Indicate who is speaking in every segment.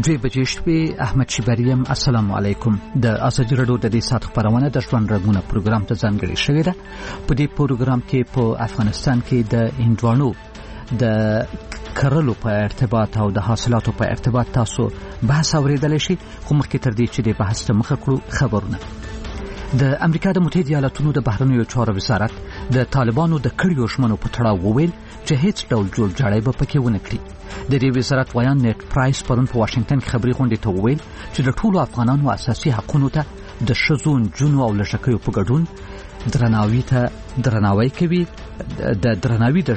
Speaker 1: دوی بجې شپې احمد شیبریم السلام علیکم. د ازادي راډیو د دې ساعت خبرونه د ژوند رګونه پروګرام ته ځانګړې شوې ده. په دې پروګرام کې په افغانستان کې د هندوانو د کرلو په ارتباط او د حاصلاتو په ارتباط تاسو بحث اوریدلی شي، خو مخکې تر دې چې د بحث ته مخه کړو خبرونه. د امریکا د متحده ایالاتونو د بهرنیو چارو وزارت د طالبانو د کړیو ژمنو په تړاو وویل چې هیڅ ډول جوړجاړی به پکې ونه کړي. د دې وزارت ویان نیټ پرایس پرون په واشنگټن کې خبري غونډې ته وویل چې د ټولو افغانانو اساسي حقوقو ته د ښځو، نجونو او لږکیو په ګډون درناوی کوي. د درناوي د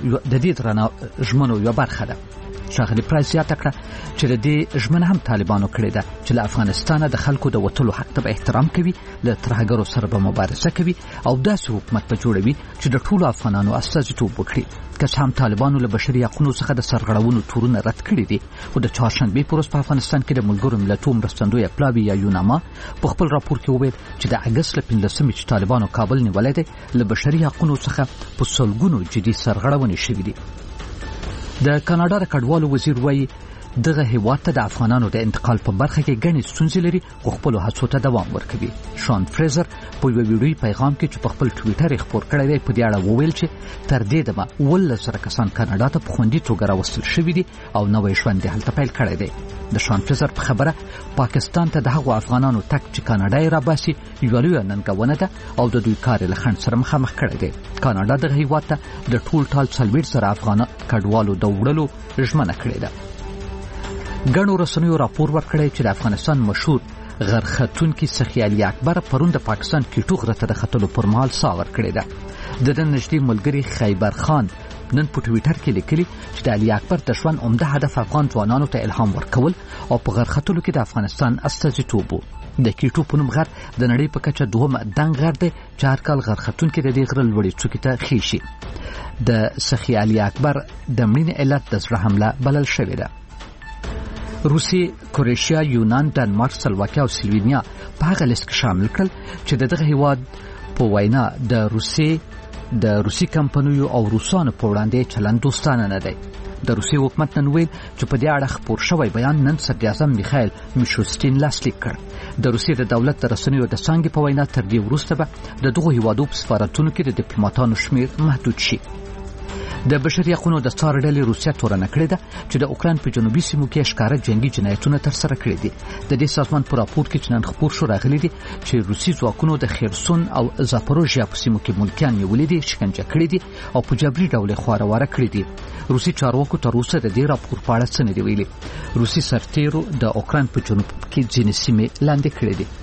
Speaker 1: ژمنو یوه برخه ده. ښاغلي پرایس زیاته کړه چې د دې ژمنه هم طالبانو کړې ده چې له افغانستانه د خلکو د وتلو حق ته به احترام کوي، له ترهګرو سره به مبارزه کوي او داسې حکومت به جوړوي چې د ټولو افغانانو استازیتوب وکړي. که څه هم طالبانو له بشري حقوقو څخه د سرغړونو تورونه رد کړي دي، خو د چهارشنبې په ورځ په افغانستان کې د ملګرو ملتونو مرستندویه پلاوي یا یوناما په خپل راپور کې وویل چې د اګست له 15مې چې طالبانو کابل نیولی دی، له بشري حقوقو څخه په سلګونو جدي سرغړونې شوي دي. د کاناډا د کډوالو وزیر وایي دغه هیواد ته د افغانانو د انتقال په برخه کې ګڼې ستونزې لري، خو خپلو هڅو ته دوام ورکوي. شان فریزر په یوه ویډیویي پیغام کې چې په خپل ټویټر یې خپور کړی دی په دې اړه وویل چې تر دې دمه 11,000 کسان کاناډا ته په خوندي توګه راوستل شوي دي او نوی ژوند یې هلته پیل کړی دی. د شان فریزر په خبره پاکستان ته د هغو افغانانو تګ چې کاناډا یې راباسي یوه لویه ننګونه ده او د دوی کار یې له خنډ سره مخامخ کړی دی. کاناډا دغه هیواد ته د ټال 40,000 افغان کډوالو د وړلو ژمنه کړې ده. ګڼو رسنیو راپور ورکړی چې د افغانستان مشهور غرختونکي سخي علي اکبر پرون د پاکستان کیټو غره ته د ختلو پر مهال ساه ورکړې ده. د ده نږدې ملګري خیبر خان نن په ټویټر کې لیکلي چې د علي اکبر د ژوند عمده هدف افغان ځوانانو ته الهام ورکول او په غرختلو کې د افغانستان استازیتوب و. د کیټو په نوم غر د نړۍ په کچه دوهم دنګ غر دی چې هر کال غرختونکي د دې غره لوړې څوکې ته خیشي. د سخي علي اکبر د مړینې علت د زړه حمله بلل شوې ده. روسیې، کروشیا، یونان، ډنمارک، سلواکیا او سلوینیا په هغه لیست کې شامل کړل چې دغه هیواد په وینا د روسي کمپنیو او روسانو په وړاندې چلند دوستانه نه دی. د روسي حکومت نن ویل چې په دې اړه خپور شوی بیان نن صدراعظم میخایل میشوستین لاسلیک کړ. د روسیې د دولت د رسنیو د څانګې په وینا تر دې وروسته به د دغو هیوادو په سفارتونو کې د ډیپلوماټانو شمیر محدود شي. د بشري حقوقو د څار ډلې روسیه تورنه کړې ده چې د اوکراین په جنوبي سیمو کې ښکاره جنگي جنایتونه ترسره کړي دي. د دې سازمان په راپور کې چې نن خپور شو راغلي دي چې روسي ځواکونو د خیرسون او زاپروژیا په سیمو کې ملکیان نیولي دي، شکنجه کړي دي او په جبري ډول خواره کړي دي. روسي چارواکو تر اوسه د دې راپور په اړه څه نه دي ویلي. روسي سرتیرو د اوکراین په جنوب کې ځینې سیمې لاندې کړې دي.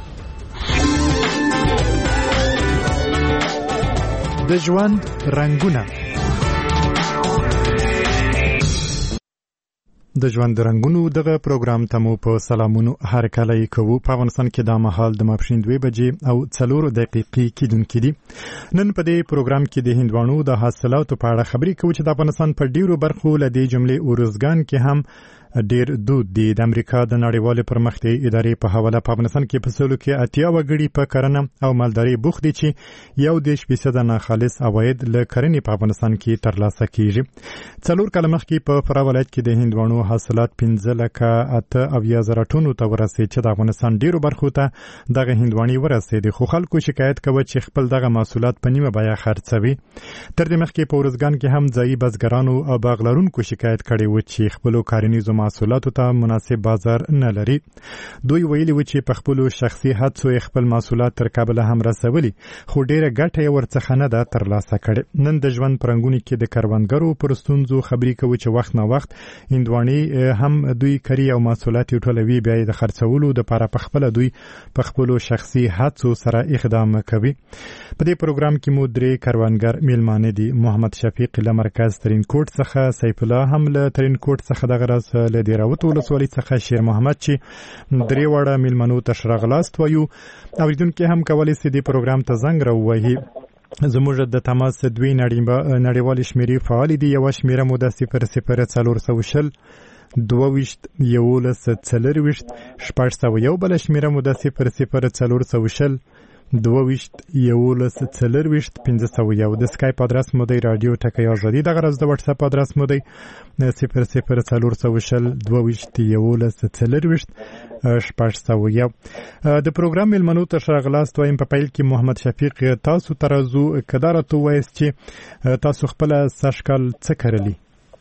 Speaker 2: د ژوند رنګونه. د ژوند رنګونو دغه پروګرام ته مو په سلامونو هرکلی کوو. په افغانستان کې دا مهال د ماپښین 2 بجې او 4 دقیقې کېدونکې دي. نن په دې پروګرام کې د هندوانو د حاصلاتو په اړه خبرې کوو چې د افغانستان په ډیرو برخو له دې جملې اورزګان کې هم ډیر دود دي. د امریکا د نړیوالې پرمختیایي ادارې په حواله په افغانستان کې په سلو کې 80 وګړي په کرنه او مالدارۍ بوخت دي چې 1% ناخالص عواید له کرنې په افغانستان کې ترلاسه کیږي. 4 کاله مخکې په فراه ولایت کې د هندوانو حاصلات 15,08,000 ټنو ته ورسېد چې د افغانستان ډیرو برخو ته دغه هندوانې ورسېدې، خو خلکو شکایت کوي چې خپل دغه محصولات په نیمه بیه خرڅوي. تر دې مخکې په اورزګان کې هم ځایي بزګرانو او باغلرونکو شکایت کړی و چې خپل کارنیزو محصولاتو ته مناسب بازار نه لري. دوی ویلي و چې په خپل شخصي هڅو خپل محصولات تر کابل هم رسولي، خو ډیره ګټه یې ورڅخه نه ده ترلاسه کړې. نن د ژوند پرنګونی کې د کروندګرو پر ستونزو خبرې کوي چې وخت نه وخت هندوانې هم دوی کری او محصولات ټولوي، بیا د خرڅولو د لپاره په خپل دوی په خپل شخصي هڅو سره اقدام کوي. په دې پروګرام کې مو درې کروندګر میلمانه دي. محمد شفیق له مرکز ترین کوټ څخه، سیف الله هم له ترین کوټ څخه، دغه راز له دیراوت ولسوالۍ څخه شیر محمد چې درې وړه میلمنو ته شراغلاست وایو. اوریدونکو هم کولی شي دې پروګرام ته زنګ راووهي. زموږ د تماس دوی نړیوالې شمیرې فعال دي. یو شمیره مو د 0040 22 11 40 شپږ سوه، یو بل شمیره مو د 0040 22 11 40 501 د سکایپ ادرس مو دی رادیو ټکی ازادي دغه راز د واتس اپ ادرس مو دی 0040 22 11 40 شپږ د پروګرام ملمنو ته شغلاست وایم په پیل کې محمد شفیق تاسو ترازو کدارته وایي چې تاسو خپل سشکل څه کړلی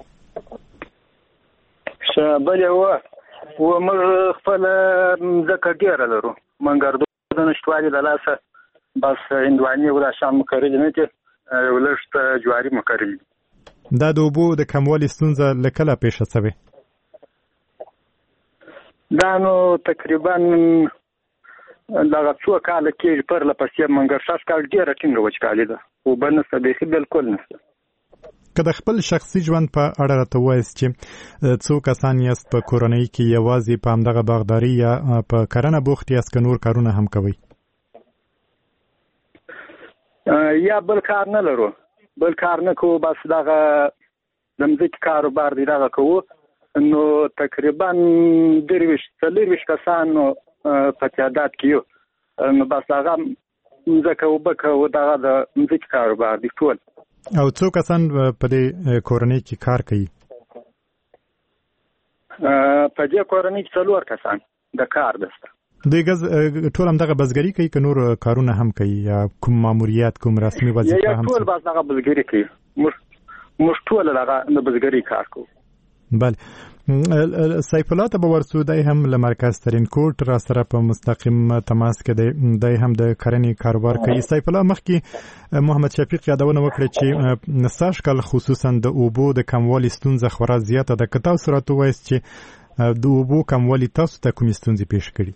Speaker 3: بل و موږ خپل ځکه ډیر لرو منګردو د نشټوالي د لاسه بس هندواني ولا شام مکرل نه چې ولشت جواری مکرل
Speaker 2: دا د اوبو د کموالي ستونزه لکه پیښه شوه
Speaker 3: دا نو تقریبا دغه څو کال کې پر لپسې منګر شاش کال ډیر ټینګ وچکالي ده او بنسبه به بالکل نشته
Speaker 2: که د خپل شخصي ژوند په اړه راته وایي چې څو کسان یاست په کورنۍ کې یوازې په همدغه باغداري یا په کرنه بوخت یاست که نور کارونه هم کوي
Speaker 3: یا بل کار نه لرو بل کار نه کوو بس دغه د مځکې کاروبار دی دغه کوو نو تقریبا 23 کسان په تعداد کې یو نو بس هغه مځکه وبکه دغه د مځکې کاروبار دی ټول
Speaker 2: او څو کسان په دې کورنۍ کې کار کوي
Speaker 3: په دې کورنۍ کې 4 کسان د کار دسته
Speaker 2: دوی ټول هم دغه بزګري کوي که نور کارونه هم کوي یا کوم ماموریت کوم رسمي وظیفه هم
Speaker 3: ټول بس دغه بزګري کوي موږ ټول دغه د بزګري کار کوو
Speaker 2: بله سیف الله ته به ورسو دی هم له مرکز ترین کوټ را سره په مستقیم تماس کې دی هم د کرنې کاروبار کوي سیف الله مخکې محمد شفیق یادونه وکړه چې سږکال خصوصا د اوبو د کموالي ستونزه خورا زیاته ده که تاسو راته ووایاست چې د اوبو کموالي تاسو ته کومې ستونزې پیښ کړي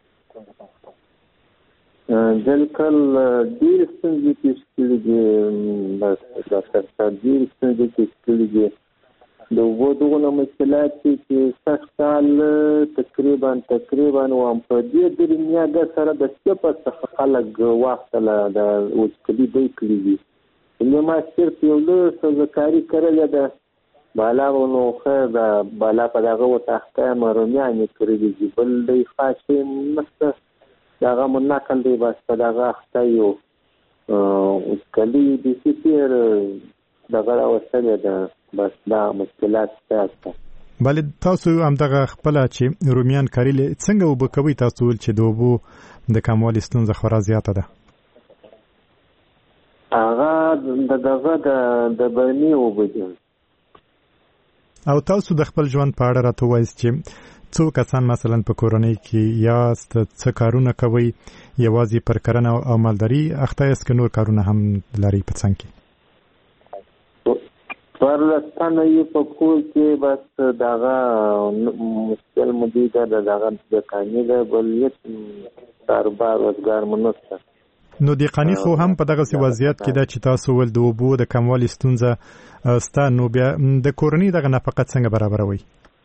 Speaker 4: دلکل ډېرې ستونزې پیښ کړي دي ډاکټر صاحب ډېرې ستونزې پیښ کړي دي د اوبو دغه مشکلات چې سږکال تقریبا وام په دې درمیانه سره د سپه څخه خلک واخله د وچکلي دی کړي دي نو ما صرف یو له سوزکاري کړل ده بالا نو خیر دا بالا په دغه وتاخته مرومیان کړی دي بل دی خاصه مست دغه مناکل دی بس په دغه اخته یو وچکلي دي سپیر دغه راوستل ده بس دا مشکلات شته
Speaker 2: بله تاسو هم دغه خپل چې رومیان کاریل څنګه وبکوي تاسو چې د اوبو د کموالي ستونزه خورا زیاته ده
Speaker 4: هغه دغه د برني وبدي
Speaker 2: او تاسو د خپل ژوند په اړه راته وایي چې څو کسان مثلا په کورنۍ کې یاست څه کارونه کوي یوازې پر کرنه او مالداري اخته یاست که نور کارونه هم لري په څنګ کې
Speaker 4: ورلستانه یې په کور کې بس دغه مشکل مدیده دغه د کاني ده بل هیڅ کاروبار روزګار منسته
Speaker 2: نو دقانی خو هم په دغه وضعیت کې ده چې تاسو ول د اوبو د کموالي ستونزه ستا نو بیا د کورنۍ دغه نفقت څنګه برابروي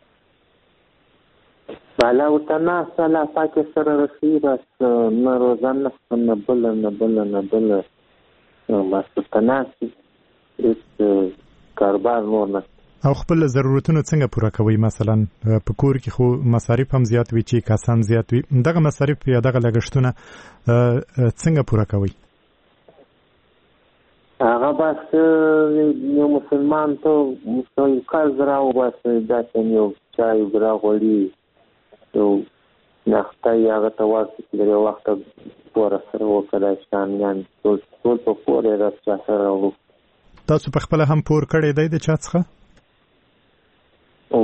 Speaker 4: بالا وتنا سلا پاکه سره رسی بس نه روزانه نه بل بس تناسي هیڅ کاروبار نور نه
Speaker 2: او خپل ضرورتونه څنګه پوره کوي مثلا په کور کې خو مصارف هم زیات وي چې کسان زیات وي دغه مصارف یا دغه لګښتونه څنګه پوره کوي
Speaker 4: هغه بس یو مسلمان ته مسلمان قرض راو بس داسې یو چای راغلی یو نخته هغه ته واسطه لري وخت پوره سره وکړای شان ټول په پوره راځي سره
Speaker 2: تاسو په خپل هم پور کړی دی د چا څخه
Speaker 4: او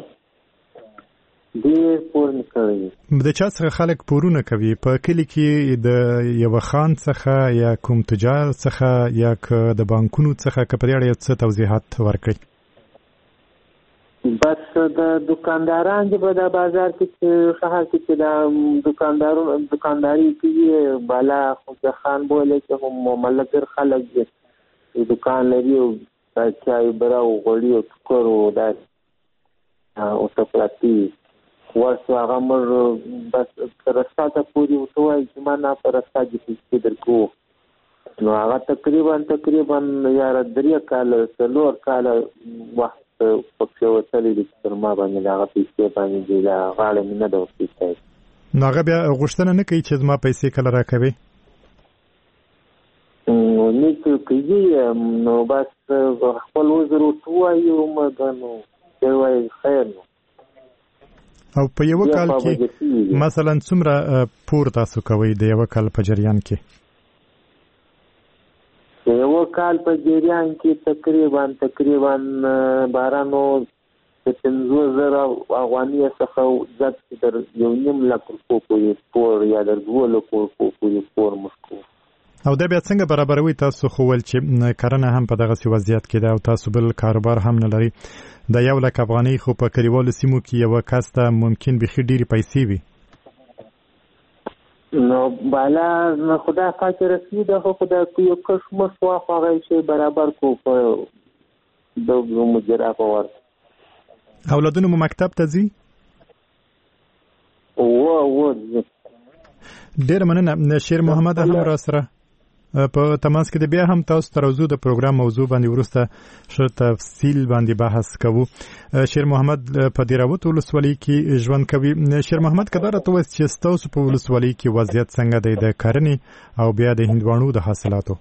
Speaker 4: دې پور نه کوي
Speaker 2: د چا څخه خلک پورونه کوي په کلی کې د یو خان څخه یا کوم تجار څخه یا د بانکونو څخه کپړې اړه څه توضیحات ورکړي
Speaker 4: بس د دکانداران چې په بازار کې شهر کې د دکانداري کوي بالا خو خان بوله چې هم ملګر خلک دي دکان لري او چای براو غوړي او ټکر او دا او سپلاتی ورسو هغه مر بس رساته پوری وتوای چې ما نه پر رساجي کې درکو نو هغه تقریبا یار درې کال څلور کال وخت په وسلې د تر ما باندې هغه پیسې باندې دا غاړه نه دا پیسې
Speaker 2: نو هغه بیا غوښتنه نه کوي چې ما پیسې کله راکوي
Speaker 4: نیک کېږي نو بس خپل وزر وایو مګر نو دی وایي خیر نو.
Speaker 2: او په یو کال کې مثلا څومره پور تاسو کوئ د یو کال په جریان کې؟
Speaker 4: د یو کال په جریان کې تقریبا بارانو د 50,000 افغانۍ څخه زیات تر 1.5 لک روپو پورې پور یا د 2 لکو روپو پورې پور مشکو.
Speaker 2: او دا بیا څنګه برابروي؟ تاسو خو ول چې کرنه هم په دغه وضعیت کې ده او تاسو بل کاروبار هم نه لري، د 1 لک افغانۍ خو په کلیوالو سیمو کې یو کس ته ممکن بخي ډېری پیسې وي.
Speaker 4: نو بالا خدا پاک رسمي ده، خو خدا یو کس مسوا هغه شی برابر کو په د مجرا په ور.
Speaker 2: اولادونو مو مکتب ته ځي؟ ډېر مننه. شیر محمد هم را سره په تماس کې د بیا هم تاسو ترازو د پروګرام موضوع باندې ورسته شر تفصیل باندې بحث کوو. شیر محمد په دیراوت ولسوالۍ کې ژوند کوي. شیر محمد کله راته وایي چې تاسو په ولسوالۍ کې وضعیت څنګه دی د کرنې او بیا د هندوانو د حاصلاتو؟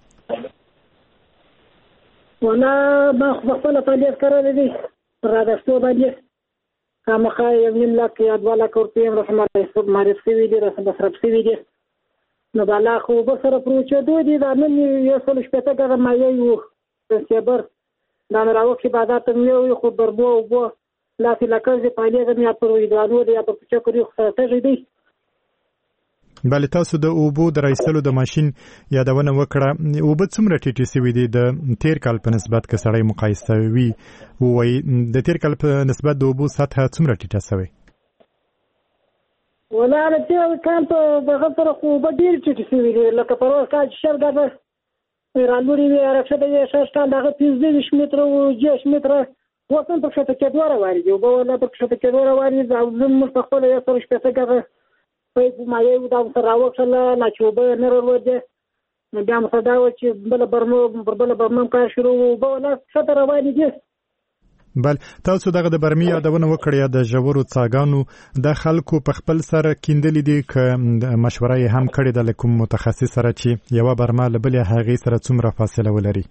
Speaker 5: ولا ما خپل فعالیت کړی دی را دستو باندې خامخا 1 لک یا 2 لک روپۍ رحمت معرف شوي دي، مصرف شوي دي. نو بالا خو به سره پروچېدو دي دا نن 160 ګزه مایع یو سپتمبر دا نه راوکې بازار ته یو خو بربو اوبو داسې لکه چې پایلې زم یا پر ویدوانو دی یا پر چکرې خو سره تږي دي.
Speaker 2: بله تاسو د اوبو د رایستلو د ماشین یادونه وکړه، اوبه څومره ټیټې شوي دي د تیر کال په نسبت که سړی مقایسه وي ووایي د تیر کال په نسبت د اوبو سطحه څومره ټیټه شوې؟
Speaker 5: ولا د تیر کال په دغه سره خو اوبه ډېرې ټیټې شوي دي، لکه په روز کال چې 100 ګزه رالوړي وي رکشته یې 6 کال دغه 15 متره او 10 متره اوس هم په کښته کېدو روانې دي، اوبه ولا په کښته کېدو روانې دي. او زموږ په خپله 160 ګزه پیپ مایع دا ورته راوکښله لا چې اوبه نه راوړي نو بیا مو دا و چې بله برمه کار شروع اوبه ولا کښته روانې دي.
Speaker 2: بل تاسو دغه د برمي یادونه وکړه یا د ژورو څاګانو د خلکو په خپل سره کیندلې دي که مشوره یې هم کړې ده له کوم متخصص سره چې یوه برمه له بلې هغې سره څومره فاصله ولري؟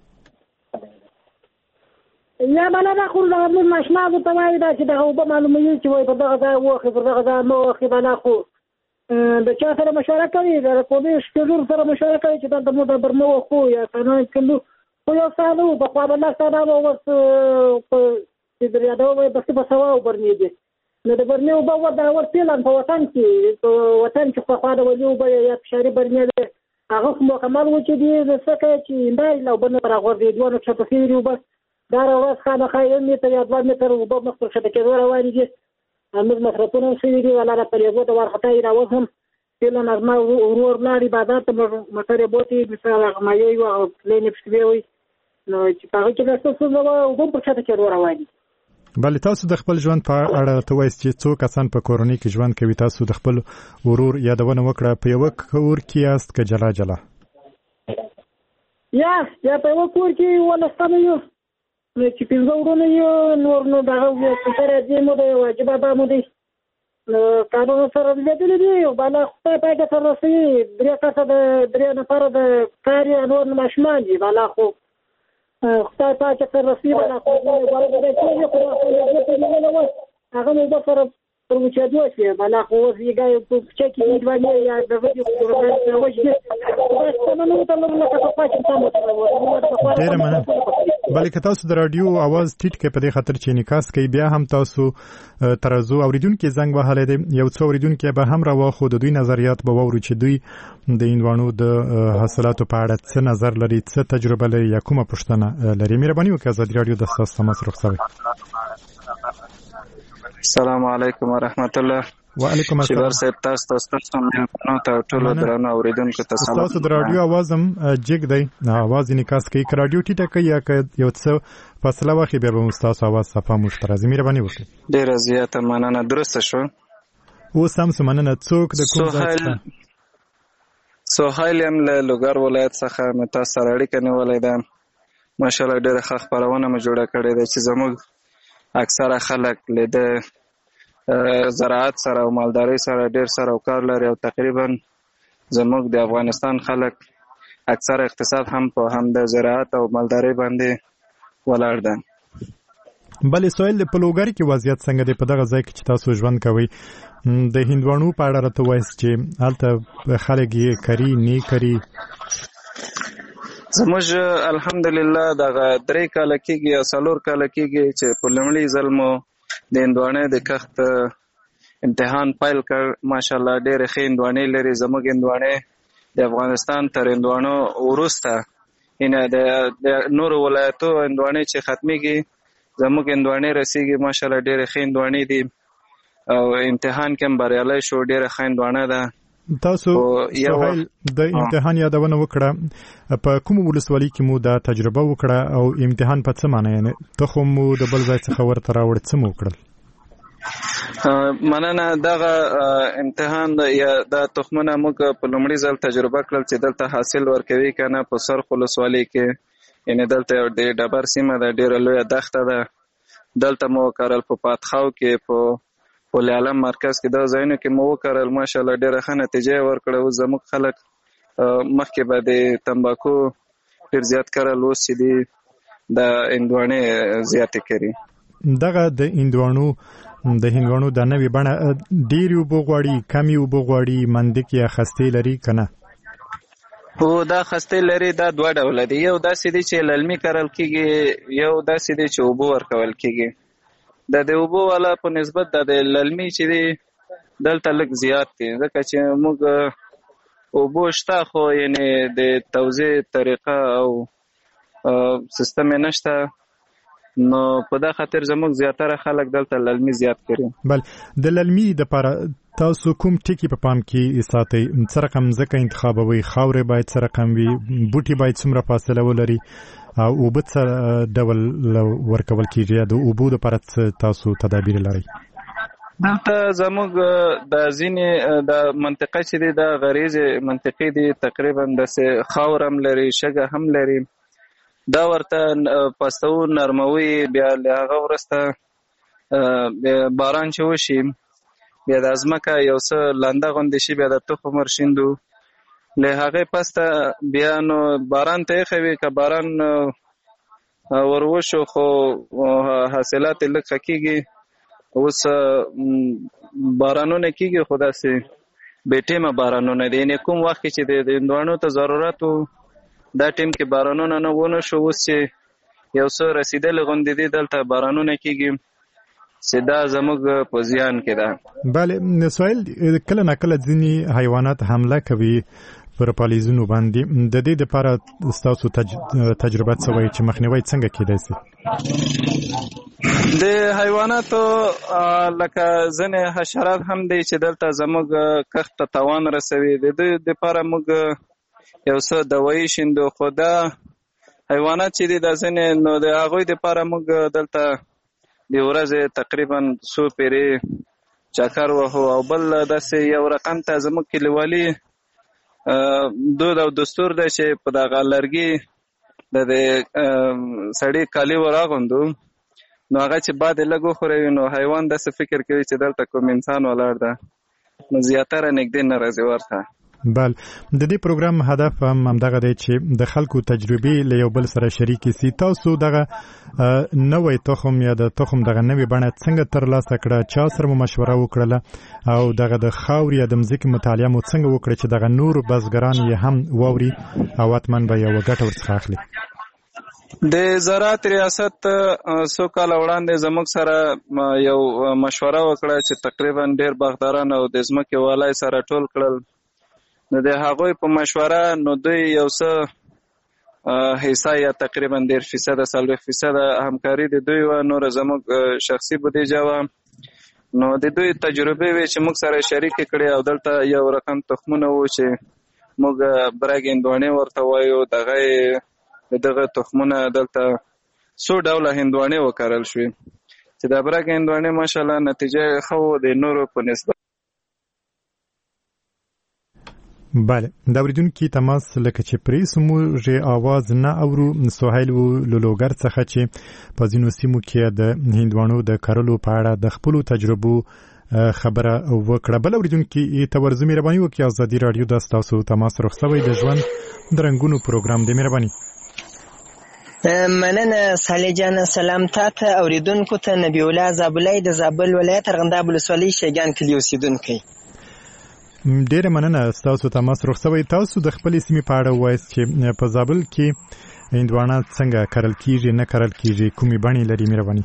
Speaker 5: یا بله دا خو زموږ ماشومان ورته وایي دا چې دغه اوبه معلوموي چې وایي په دغه ځای واخلي پر دغه ځای مه واخلي. بله خو د چا سره مشوره کوي د قومي شکلور سره مشوره کوي چې دلته مو د برمه واخلو یا څنګه کلو خو یو ساده و پخوا به لږ ساده به اوس چې دریاده وایي بسې په سوا وبرمې دي. نو د برمې اوبه ورتېلن په وطن کې پخوا د ولي اوبه یا فشاري برمې دی هغه خو مکمل و چې دي څه کوي چې هندارې له اوبه نه راغورځي دوه کښته شوي دي اوبه دا ورځ خامخا 1 متر یا 2 متر اوبه مخ پر کښته کېدو روانې دي. موږ مصرفونه هم شوي دي ولا د پرېږو د وارخطا یې راوز هم تېله نظمه ورور لاړې بازار ته موټر یې بوتې مثال هغه مایع وي او پلین یې پسې وي نو چې په هغه کې دا څه اوبه پر کښته کېدو روانې دي.
Speaker 2: بله تاسو د خپل ژوند په اړه ته وایئ چې څو کسان په کورنۍ کې ژوند کوي؟ تاسو د خپل ورور یادونه وکړه په یوه کور کې یاست که جلا جلا؟
Speaker 5: یا په یوه کور کې 11 تنه یو چې 15 ورونه یو نور نو دغه سره دې مو د واجب ادا مو دي قانون سره لیدلې دي او بالا خدای پاک سره رسي 3 کسه د 3 نفر د کاري نور ماشومان دي بالا خو خدای پاک سره رسي بالا خو بالا د ټول خو هغه مو به سره پروچا دوی بالا خو یې په چکی دیوانه یا د ویډیو پروګرام وجه
Speaker 2: ډېر مننه. بلکې تاسو د رادیو आवाज ټیټ کې په دې خاطر چې انعکاس کوي بیا هم تاسو ترازو اوریدونکو زنګ وهلی دی یو څو اوریدونکو به هم راواخو د دوی نظریات به ووري چې دوی د هندوانو د حاصلاتو په اړه څه نظر لري څه تجربه لري یا کومه پوښتنه لري. مهرباني وکړئ ازادي رادیو د تاسو تماس رخصوي.
Speaker 6: السلام علیکم ورحمت الله.
Speaker 2: وعلیکم السلام.
Speaker 6: شبر صاحب تاسو ته ټول درنو اوریدونکو ته سلام.
Speaker 2: تاسو د رادیو आवाज هم جګ دی आवाज انعکاس کوي که رادیو ټیټه کوي یا که یو څه فاصله واخلي بیا به مو ستاسو आवाज صفا مشترک مهرباني وکړئ.
Speaker 6: ډیره زیاته مننه. درسته شو.
Speaker 2: اوس هم مننه. څوک د کوم ځای څخه؟
Speaker 6: سهیل یم له لوګر ولایت څخه مې تاسو سره اړیکه نیولې ده. ماشاءالله ډیره ښه خپرونه مې جوړه کړې ده چې زموږ اکثره خلک له زراعت سره او مالدارۍ سره ډیر سره کار لري او تقریبا زموږ د افغانستان خلک اکثر اقتصاد هم په هم د زراعت او مالدارۍ باندې ولاړ ده.
Speaker 2: بلې سوال د پلوګر کې وضعیت څنګه دی په دغه ځای کې چې تاسو ژوند کوئ؟ د هندوانو په اړه راته وایاست چې هلته خلک یې کري نه کري؟
Speaker 6: زموږ الحمدلله دغه 3 کاله کېږي یا 4 کاله کېږي چې په لومړي ځل مو د هندوانې د کښت امتحان پیل کړ. ماشاءالله ډېرې ښې هندوانې لري. زموږ هندوانې د افغانستان تر هندوانو وروسته د نورو ولایتو هندوانې چې ختمېږي زموږ هندوانې رسېږي. ماشاءالله ډېرې ښې هندوانې دي او امتحان کې هم بریالی شو. ډېره ښه هندوانه ده.
Speaker 2: تاسو سهیل د امتحان یادونه وکړه، په کوم ولسوالۍ کې مو دا تجربه وکړه او امتحان په څه معنی؟ یعنې تخم مو د بل ځای څخه ورته راوړ، څه مو وکړل؟
Speaker 6: مننه. دغه امتحان یا د تخمونه موږ په لومړي ځل تجربه کړل چې دلته حاصل ورکوي که نه. په سرخ ولسوالۍ کې یعنې دلته د ډبر سیمه ده، ډېره لویه دښته ده. دلته مو وکرل په پاتخاو کې، په پل عالم مرکز کې، دا ځایونو کې مو وکرل. ماشاءالله ډېره ښه نتیجه یې ورکړه. اوس زموږ خلک مخکې به د تمباکو ډېر زیات کرل، اوس چې دي د هندوانې زیاتې کري.
Speaker 2: دغه د هندوانو د نوې بڼه ډېرې اوبه غواړي، کمې اوبه غواړي، مندک یا خستې لري که نه؟
Speaker 6: هو دا خستې لري. دا 2 ډوله دي. یو داسې دی چې للمي کرل کېږي، یو داسې دی چې اوبه ورکول کېږي. د اوبو والا په نسبت د للمي چې دی دلته لږ زیات دي، ځکه چې موږ اوبو شته خو یعنې د توزیع طریقه او سیستم یې نشته، نو په دا خاطر زموږ زیاتره خلک دلته للمي زیات کړي.
Speaker 2: بل د للمي دپاره تاسو کوم ټکي په پام کې ساتئ؟ څه رقم ځمکه انتخابوئ؟ خاورې باید څه رقم وي؟ بوټي باید څومره فاصله ولري؟ او اوبه څه ډول ورکول کېږي؟ یا د اوبو دپاره څه تاسو تدابیر لرئ؟
Speaker 6: دلته زموږ د ځینې د منطقه چې دی د غریزې منطقې دي، تقریبا داسې خاور هم لري، شګه هم لري. دا ورته پستو نرموي، بیا له هغه وروسته باران چې وشي بیا د ځمکه یو څه لنده غوندې شي، بیا د تخم ورشیندو. له هغې پسته بیا نو باران ته ایښی وي، که باران وروشو خو حاصلات یې لږ ښه کېږي. اوس بارانونه کېږي خو داسې بې ټیمه بارانونه دي، یعنې کوم وخت کې چې د هندوانو ته ضرورت و دا ټیم کې بارانونه نه ونه شو. اوس چې یو څه رسیدلې غوندې دي دلته بارانونه کېږي، چې دا زموږ په زیان کې ده.
Speaker 2: بله سویل، کله نه کله ځینې حیوانات حمله کوي پر پالیزونو باندې، د دې دپاره ستاسو تجربه څه وایي چې مخنیوی څنګه کېدای شي؟
Speaker 6: د حیواناتو لکه ځینې حشرات هم دی چې دلته زموږ کښت ته تاوان رسوي، د دوی دپاره موږ یو څه دوایي شیندو. خو دا حیوانات چې دي دا ځینې نو د هغوی دپاره موږ دلته د ورځې تقریبا څو پیرې چکر وهو. او بل داسې یو رقم ته زموږ کلیوالي دود او دستور دی چې په دغه لرګي د سړي کالي وراغوندو، نو هغه چې باد یې لږ وښوروي نو حیوان داسې فکر کوي چې دلته کوم انسان ولاړ ده، نو زیاتره نږدې نه راځي ورته.
Speaker 2: بل د دې پروګرام هدف هم همدغه دی چې د خلکو تجربې له یو بل سره شریکې سي. تاسو دغه نوی تخم یا د تخم دغه نوې بڼه څنګه ترلاسه کړه؟ چا سره مو مشوره وکړله؟ او دغه د خاورې یا د مځکې مطالعه مو څنګه وکړه چې دغه نور بزګران یې هم واوري او حتماً به یوه ګټه ورڅخه اخلي؟
Speaker 6: د زراعت ریاست څو کاله وړاندې زموږ سره یو مشوره وکړه چې تقریبا ډېر باغداران او د ځمکې والای سره ټول کړل. نو د هغوی په مشوره نو دوی یو څه حصه یا تقریبا 10% 40% همکاري د دوی و، نور زموږ شخصي بودیجه و. نو د دوی تجربې وې چې موږ سره شریکې کړې، او دلته یو رقم تخمونه وو چې موږ برګ هندوانې ورته وایو. دغه تخمونه دلته 100 ډوله هندوانې وکرل شوې چې د برګ هندوانې ماشاءالله نتیجه ښه و د نورو په نسبت.
Speaker 2: بله، د اوریدونکي تماس لکه چې پرې موږ اواز نه اورو. سهیل و لولوګر څخه چې په ځینو سیمو کې د هندوانو د کرلو په اړه د خپلو تجربو خبره وکړه. بل اوریدونکي ته ورځ مهرباني وکړئ ازادي رادیو د تاسو تماس رخصوي د ژوند درنګونو پروګرام د مهرباني.
Speaker 7: مننه صالح جان. سلام تاسو اوریدونکو ته. نبی الله زابلای د زابل ولایت ارغنداب ولسوالۍ شیګان کلی اوسیدونکی.
Speaker 2: ډیره مننه تاسو تماس رخصوي. تاسو د خپل سیمې په اړه وایي چې په زابل کې هندوانه څنګه کرل کیږي نه کرل کیږي کومې بڼې لري مهرباني؟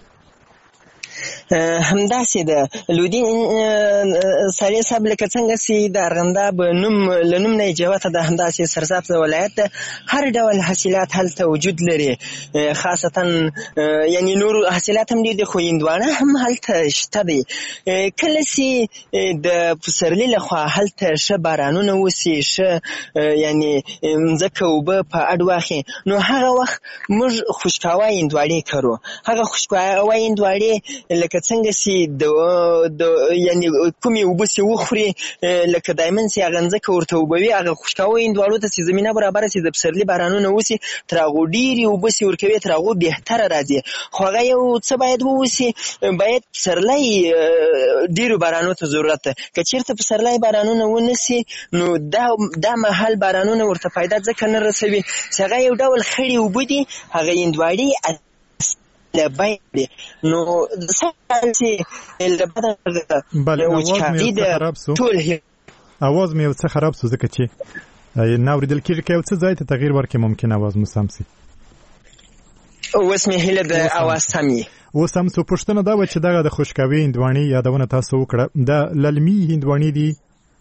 Speaker 7: همداسې ده لودین صالح صاحب لکه څنګه چې د ارغنداب لنوم نه جوته ده همداسې سرسبز ولایت هر ډول حاصلات هلته وجود لري خاصتا یعنی نور حاصلات هم دي خو هندوانه هم هلته شته دي. کله چې د پسرلي لخوا هلته ښه بارانونه وسي ښه یعنی ځکه اوبه په اډ واخي نو هغه وخت موږ خوشکاوی هندوانې کرو. هغه خوشکاوی هندوانې لکه څنګه چې د یعنی کومې اوبه چې وخوري لکه دایمن چې هغه ځکه ورته وبوي هغه خوشکاوی هندوانو ته چې زمینه برابره چې د پسرلي بارانونه وسي تر هغو ډېرې اوبه چې ورکوي تر هغو بهتره راځي. خو هغه یو څه باید ووسي باید پسرلی ډېرو بارانو ته ضرورت ده. که چېرته پسرلی بارانونه ونسي نو دا مهال بارانونه ورته فایده ځکه نه رسوي چې هغه یو ډول خړې اوبه دي هغه هندوانې لبایدی نو سالسی لبدا وچکاوی ده طول
Speaker 2: آواز می څه خراب سو ځکه چې ناوریدل کېږي که یو څه ځای ته تغییر ورکړي ممکن آواز مو سم سي.
Speaker 7: اوس مې هیله ده آواز سم وي.
Speaker 2: اوس هم څه پوښتنه دا وه چې دغه د خوشکاوي هندوانې یادونه تاسو وکړه د للمي هندوانې دي؟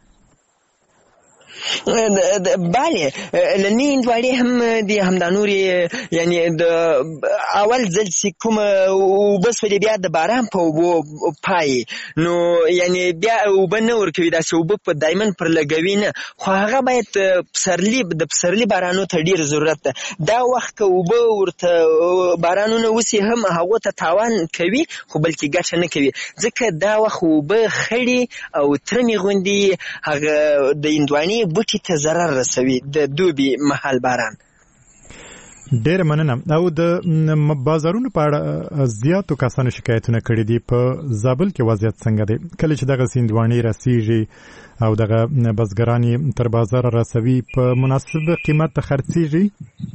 Speaker 7: بله للمي هندوانې هم دي همدا نورې یعنی د اول ځل چې کومه اوبه سولې بیا د باران په اوبو پایي نو یعنی بیا اوبه نه ورکوي داسې اوبه په دایمن پر لګوي نه خو هغه باید د پسرلي بارانو ته ډېر ضرورت ده. دا وخت که اوبه ورته بارانونه وسي هم هغو ته تاوان کوي خو بلکې ګټه نه کوي ځکه دا وخت اوبه خړې او ترمې غوندې هغه د هندوانې بوټي ته ضرر رسوي د دوبي مهال باران.
Speaker 2: ډېر مننه. او د بازارونو په اړه زیاتو کسانو شکایتونه کړي دي. په زابل کې وضعیت څنګه دی کله چې دغه هندوانې رسیږي او دغه بزګران یې تر بازار رسوي په مناسب قیمت خرڅیږي؟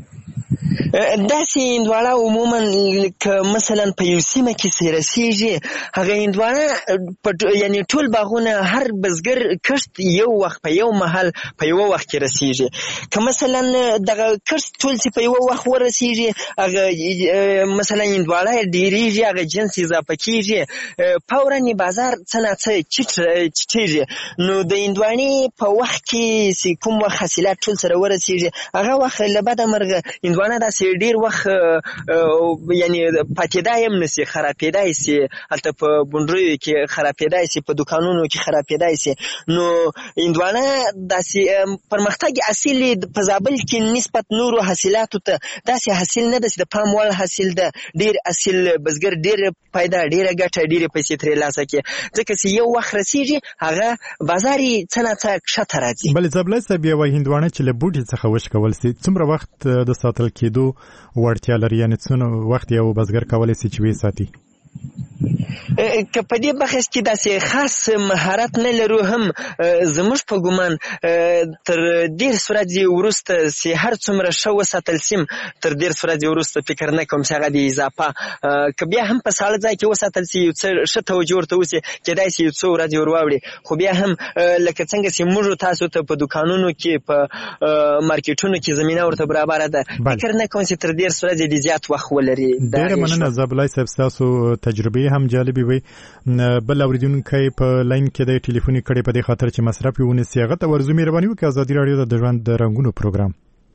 Speaker 7: داسې هندوانه عموما که مثلا په یو سیمه کې چې رسیږي هغه هندوانه یعنی ټول باغونه هر بزګر کښت یو وخت په یو محل په یو وخت کې رسیږي. که مثلا دغه کښت ټول چې په یو وخت ورسیږي هغه مثلا هندوانه ډېرېږي هغه جنس اضافه کېږي فورا بازار څه نه څه چټېږي نو د هندوانې په وخت کې چې کوم وخت حاصلات ټول سره ورسیږي هغه وخت له بده مرغه هندوانه داسې ډېر وخت یعنی پاتېدای هم نشي خرابېدای شي هلته په بونډریو کې خرابېدای شي په دوکانونو کې خرابېدای شي نو هندوانه داسې پرمختګ اصیل په زابل کې نسبت نورو حاصلاتو ته داسې حاصل نه ده چې د پام وړ حاصل ده ډېر اصیل بزګر ډېره پیدا ډېره ګټه ډېرې پیسې ترې لاسه کړي ځکه چې یو وخت رسیږي هغه بازار یې څه نه څه کښته راځي.
Speaker 2: بلې زابلی صاحب یوه هندوانه چې له بوټي څخه وشکول سي څومره وخت د ساتل کېدو وړتیا لري یعنې څونه وخت یو بزګر کولی سي چې ویې ساتي؟
Speaker 7: که په دې بحث کې داسې خاص مهارت نه لرو هم زموږ په ګمان تر ډېر ورځې وروسته چې هر څومره ښه وساتل سیم تر ډېر ورځې وروسته فکر نه کوم چې هغه د اضافه که بیا هم په ساړه ځای کې وساتل سي یو څه ښه توجه ورته وسي کېدای سي یو څو ورځې ور واوړي خو بیا هم لکه څنګه چې موږ تاسو ته په دوکانونو کې په مارکیټونو کې زمینه ورته برابره ده فکر نه کوم چې تر ډېر ورځې د زیات وخت ولري.
Speaker 2: ډېره مننه زابلی صاحب ستاسو تجربې هم جالبې وي. بل اورېدونکی په لاین کې د ټلیفوني کړی په دې خاطر چې مصرف یې ونیسي هغه ته ورځو مهرباني وکړئ ازادي راډیو د ژوند د رنګونو پروګرام.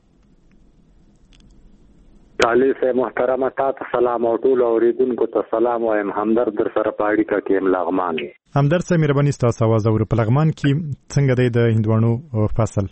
Speaker 4: صالح صاحب محترمه تاسو سلام او ټول اوریدونکو ته سلام وایم. همدرد در سره په اړیکه کې یم لغمان.
Speaker 2: همدرد صاحب مهرباني ستاسو آواز اورو. په لغمان کې څنګه دی د هندوانو فصل؟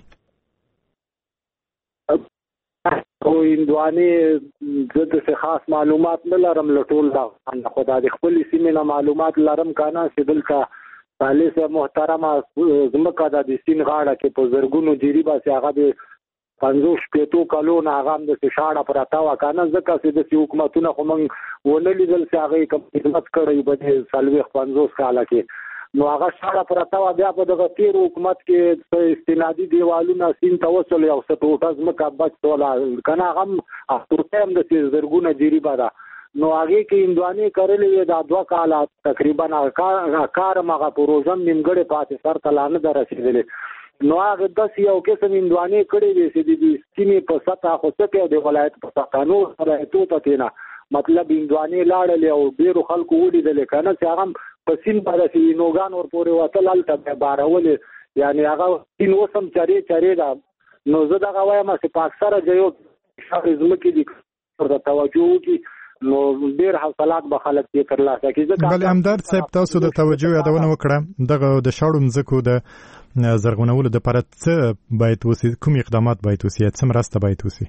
Speaker 4: او هندوانې زه داسې خاص معلومات نه لرم له ټول لغمان نه خو دا د خپلې سیمې نه معلومات لرم که نه چې دلته صالح صاحب محترمه ځمکه ده د سیند غاړه کې په زرګونو جریبه چې هغه د 50-60 کالو نه هغه هم داسې شاړه پرته وه که نه ځکه چې داسې حکومتونه خو موږ ونه لیدل چې هغه یې کوم خدمت کړی به د 40-50 کاله کې
Speaker 3: نو هغه شاړه پرته و بیا په دغه تیر حکومت کې استنادي دیوالونه سین توسل یو څه ټوټه ځمکه بچ ولا کنه هغه ترته هم د زرګونه جریبه ده نو هغه کې اندواني کړلې د 2 کال تقریبا کار مغه پروژم نیمګړې پاتې سر تلانه درسېدلې نو هغه د یو قسم اندواني کړې دي چې د سیمې په سطح خو څه د ولایت په سطحانو ولایتو ته تینا مطلب اندواني لاړلې او ډیرو خلکو وډیدل کنه چې هغه په سین باندې نوګان ور پورې وتل ته بارولې یعنی هغه سین وسم چاري دا نو زه دا وایم چې په اکثره ځایو شاریزم کې دي پر توجه کی نو ډیر حاصلات به خلک یې ترلاسه کړي
Speaker 2: بل همدرد صاحب تاسو د توجه یادونه وکړه دغه د شاړو مځکو د زرغونولو د لپاره څه باید وسی کوم اقدامات باید وسی څه مرسته باید وسی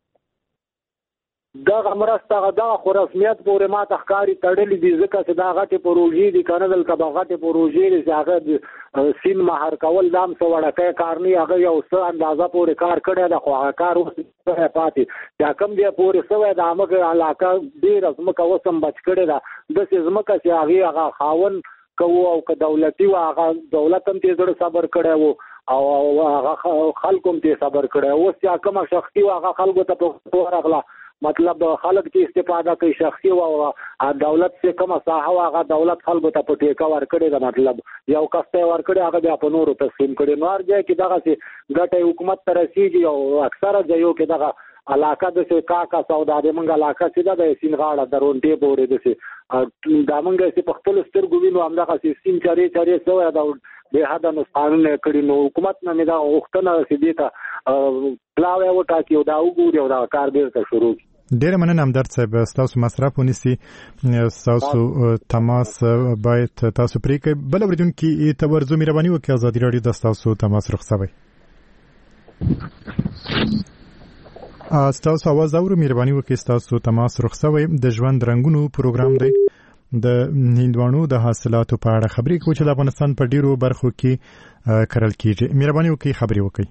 Speaker 3: دا مرسته دا خو رسمیت پورې ما تخکاری تړلې دي ځکه چې دا غټه پروژې دي کنه دلته غټه پروژې دي چې هغه سین مہر کول دام سو وړکه کار نه هغه یو څه اندازه پورې کار کړی دا خو هغه کار اوس پاتې دا کم دی پورې سوې د امګه علاقه ډیر ازمکه وسم بچ کړی دا د ازمکه چې هغه خاون کوو او که دولتي هغه دولت هم تیزړ صبر کړی وو او هغه خلکو هم تیز صبر کړی اوس چې کوم شخصي هغه خلکو ته ورغله مطلب خلک چې استفاده کوي شخصي او دولت څخه کومه ساحه هغه دولت خلکو ته په ټیکا ورکړي دا مطلب یو کسته ورکړي هغه بیا په نورو تقسیم کړي نو ارجه کې دغه چې ګټه حکومت ته رسیږي او اکثره ځایو کې دغه علاقه د څه کاکا سودا د منګ علاقه چې د سین غاړه درونټي پورې د څه دا منګ چې په خپل سترګو وینو همدغه سین چاري سوې دا به هدا نو قانون کړي نو حکومت نه دا وختونه چې دیتا پلاوي وټا کې دا وګوري او دا کار بیرته شروع
Speaker 2: ډیر مننه همدرد صاحب تاسو مصرف ونیسي تاسو تماس باید تاسو پرې کوي بل اوریدونکو ته ورزو مهرباني وکړئ ازادي راډیو د تاسو تماس رخصوي تاسو आवाज اورو مهرباني وکړئ تاسو تماس رخصوي د ژوند رنگونو پروګرام دی د هندوانو د حاصلاتو په اړه خبرې کوي چې د افغانستان په ډیرو برخو کې کرل کیږي مهرباني وکړئ خبرې وکړئ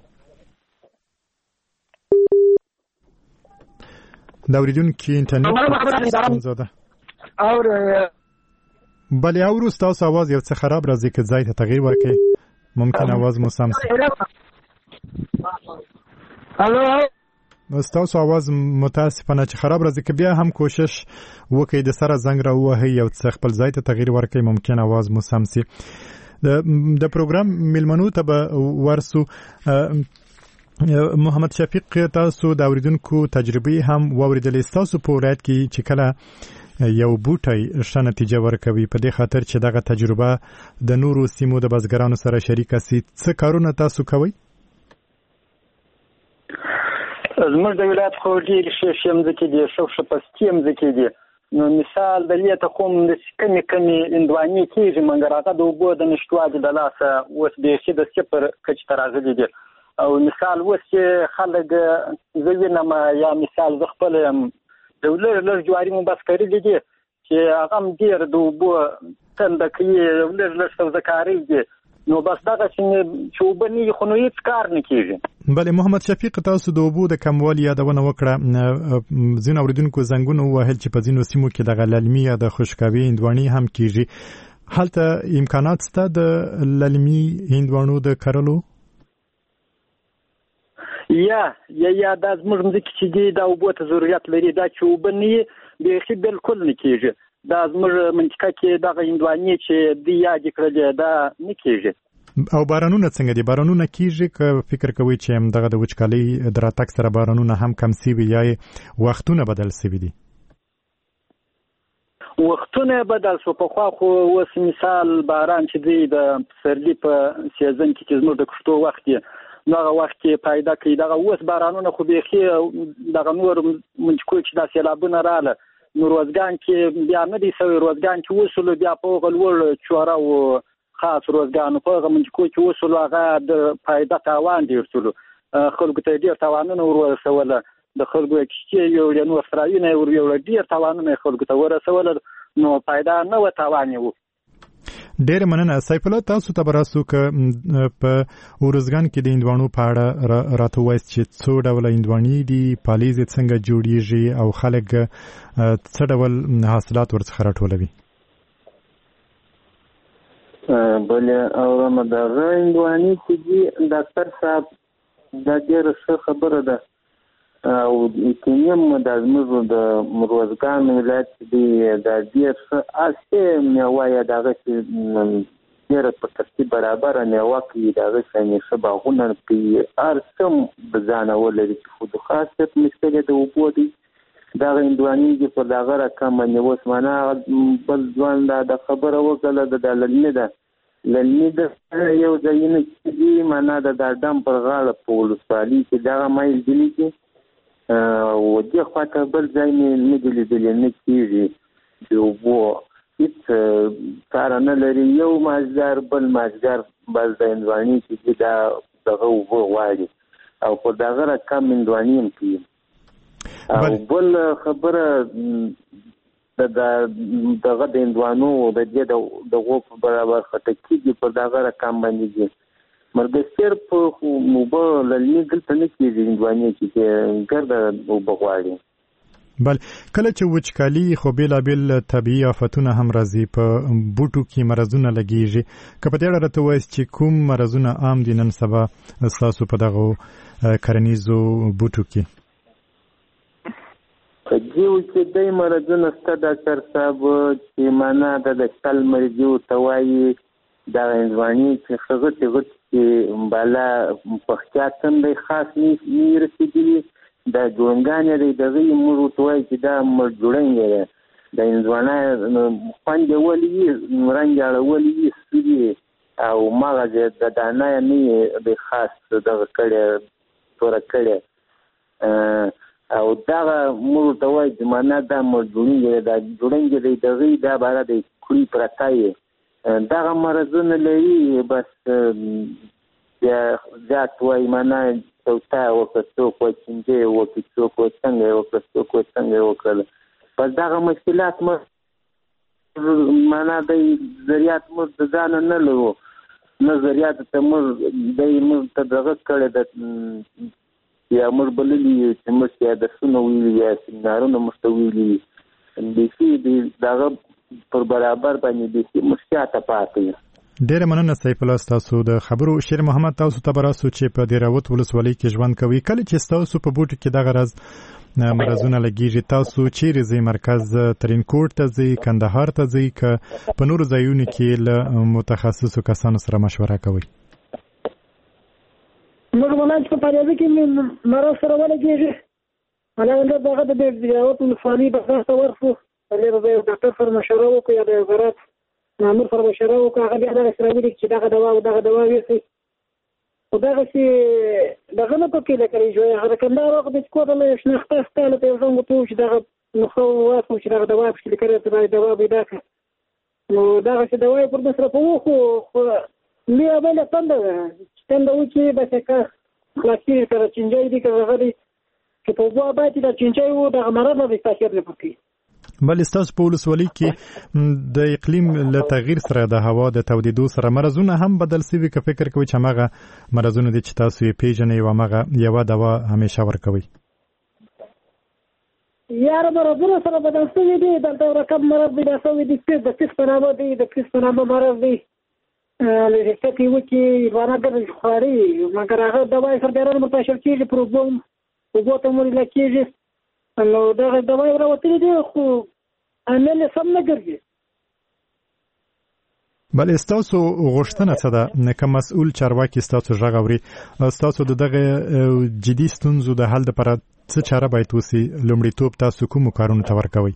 Speaker 2: دا اوریدونکو انټرنیټ څنګه ده
Speaker 5: اور
Speaker 2: بلې اورو تاسو आवाज یو څه خراب راځي که ځای ته تغییر ورکړئ ممکن आवाज مو سم شي الو تاسو आवाज متاسفانه چې خراب راځي که بیا هم کوشش وکړئ د سره زنګ راوهئ یو څه خپل ځای ته تغییر ورکړئ ممکن आवाज مو سم شي د پروګرام میلمنو ته به ورسو محمد شفیق تاسو د اوریدونکو تجربه هم واوریدلې تاسو په ولایت کې چې کله یو بوټی ښه نتیجه ورکوي په دې خاطر چې دغه تجربه د نورو سیمو د بزګرانو سره شریکه سي څه کارونه تاسو کوئ
Speaker 8: زموږ د ولایت خو ډېر ښه مځکې دي ښه پستې مځکې دي نو مثال د لیته کوم د کمې اندواني کېږي مګر هغه د اوبو د نشتوالي د لاسه اوس بیخي د صفر کچې ته راغلي دي او مثال اوس چې خلک زه وینم یا مثال زه خپل یم د لږ جواري مو بس کړي دي چې هغه هم ډېر د اوبو تنده کوي لږ سبزهکاري دي نو بس دغه چې اوبه نه وي خو نو هېڅ کار نه کېږي
Speaker 2: بله محمد شفیق تاسو د اوبو د کموالي یادونه وکړه ځینو اورېدونکو زنګونه ووهل چې په ځینو سیمو کې دغه للمي یا د خوشکوي هندواني هم کېږي هلته امکانات شته د للمي هندوانو د کرلو
Speaker 8: یا دا زموږ مځکې چې دي دا اوبو ته ضرورت لري دا چې اوبه نه وي بیخي بالکل نه کېږي دا زموږ منطقه کې دغه هندواني چې دوی یادې کړلې دا نه کېږي
Speaker 2: او بارانونه څنګه دي بارانونه کېږي که فکر کوئ چې دغه د وچکالۍ د راتګ سره بارانونه هم کم سوي یا وختونه بدل سوي دي
Speaker 8: وختونه بدل شو پخوا خو اوس مثال باران چې دی د پسرلي په سیزن کې چې زموږ د کښتو وخت دی دغه وخت کې پیدا کوي دغه اوس بارانونه خو بیخي دغه نور منچکو چې دا سیلابونه رااله نو روزګان کې بیا نه دي سوی روزګان کې وصلو بیا په هغه لوړ چوره او خاص روزګان په هغه منچکو کې وصلو هغه د پیدا تاوان ډېر شولو خلکو ته ډېر تاوانونه ورسوله د خلکو کښتۍ یو نور سرایونه یو ډېر تاوانونه خلکو ته ورسوله نو پیدا نه و تاوان یې و
Speaker 2: ډېر مننه سیف الله تاسو ته براسو که په ورزګان کې د هندوانو په اړه راته وایست چې څو ډول هندواني دي پالیزې څنګه جوړیږي او خلک څه ډول حاصلات ورڅخه راټولوي
Speaker 4: بله او مدغه اندواني چې دی ډاکټر صاحب دا ډېره ښه خبره ده او کینیم د زموږ د روزګان ولایت دی دا ډېر ښه اسې میوه یې دغه چې ډېره په ترتیب برابره میوه کوي دغه شانې ښه باغونه کوي هر څه د ځانه ولري خو د خاصیت مشکل د اوبو دی دغه اندواني چې په دغه رقم باندې اوس معنا بل ځوان د خبره وکړه د للمي ده للمي د یو ځایونه چې دي معنا د ډم پر غاړه په ولسوالي کې دغه مایل دي چې او دې خواته بل ځای نه دي لیدلي نه کېږي د اوبو هېڅ کار نه لري یو مازدیګر بل مازدیګر بس د اندواني چې دي دا دغه اوبه غواړي او په دغه رقم اندواني هم کوي او بل خبره دغه د اندوانو د دې دغه په برابر خټکی دي په دغه رقم باندې دي مرګسر په موبه للمي دلته نه کېږي اندواني چې ګرده اوبه غواړي
Speaker 2: بل کله چې وچکالي خو بیلابیل طبیعي آفتونه هم راځي په بوټو کې مرزونه لګیږي که په دې اړه ته وایې چې کوم مرزونه عام دي نن سبا ستاسو په دغه کرنیزو بوټو کې
Speaker 4: په دیو کې دای مرزونه ستا ډاکټر صاحب چې معنا د شل مرجو توایي دا انځواني چې خغت چې بالا په احتیاط هم خاص نه رسیدلی دا جوړنګان دی دغه موږ توای چې دا مر جوړنګ د انځوانه خوند ولي رنګ اړولي سړي او ماغه د دانه نه د خاص دغه کړه تور کړه او دا موږ توای چې معنا دا مر جوړنګ دی دغه دا بار د کړي پرتای دا مرزونه لري بس یا ذات وای معنا توتا وکړو کو چې وکړو کو څنګه وکړل په دغه مشکلات معنا د ذریات مر ځان نه لرو نظریات ته مر د ته دغه کړه د یا مر بللی چې مر د سونو ویلي یا سیمینارونو مستویلي د دې دغه پر برابر باندې د مشکلات پاتې
Speaker 2: ډېر مننه سیف الله تاسو د خبرو شیر محمد تاسو ته براسو چې په دیراوت ولسوالۍ کې ژوند کوي کله چې تاسو په بوټو کې دغه راز مرزونه لګیږي تاسو چیرې ځئ مرکز ترینکوټ ته ځئ کندهار ته ځئ که په نورو ځایونو کې له متخصصو کسانو سره مشوره کوئ
Speaker 5: موږ ولایت په پریازه کې مرز سره ولګیږي علاوه دغه د دیراوت ولسوالۍ بخښته ورسو د ډاکټر سره مشوره وکړو یا د وزارت مامور سره مشوره وکړه هغه بیا دغه سره ویلي چې دغه دوا ویسي خو دغه چې دغه نه پکې لکري جو هغه کندهار وخت د کوټه له شناخته ستاله ته زنګ وته چې دغه نو خو واسو چې دغه دوا په لکري ته دوا پیدا کړ نو دغه چې دوا پر مصرف خو مې بل څنګه چې بس کا خلاصي تر چنجای دي که غري چې په بوا باندې د چنجای وو د مرض د تاثیر نه پکې
Speaker 2: بل استاس په ولسوالۍ کې د اقلیم له تغییر سره د هوا د تودیدو سره مرزونه هم بدل شوي که فکر کوي چې هغه مرزونه دي چې تاسو یې پیژنئ او هغه یوه دوا همیشه ورکوي
Speaker 5: یاره مرزونه سره بدل شوي دي دلته رقم مرض دی دا شوي دي د پیس په نامه دی د پیس په نامه مرض دی لږ څه وکړي ځوانان ګرځي خواري مګر هغه دوا یې سره ډېر منتشر کېږي پروبلم اوبو ته مو لکېږي نو دغه دوا راوتلي دي خو عمل سم نه ګرځي
Speaker 2: بل استاسو غوښتنه څه ده که مسؤل چارواکي ستاسو غږ اوري ستاسو دغه جدي ستونزو د حل لپاره څه چاره باید وسي لومړیتوب تاسو کوم کارونه ته ورکوي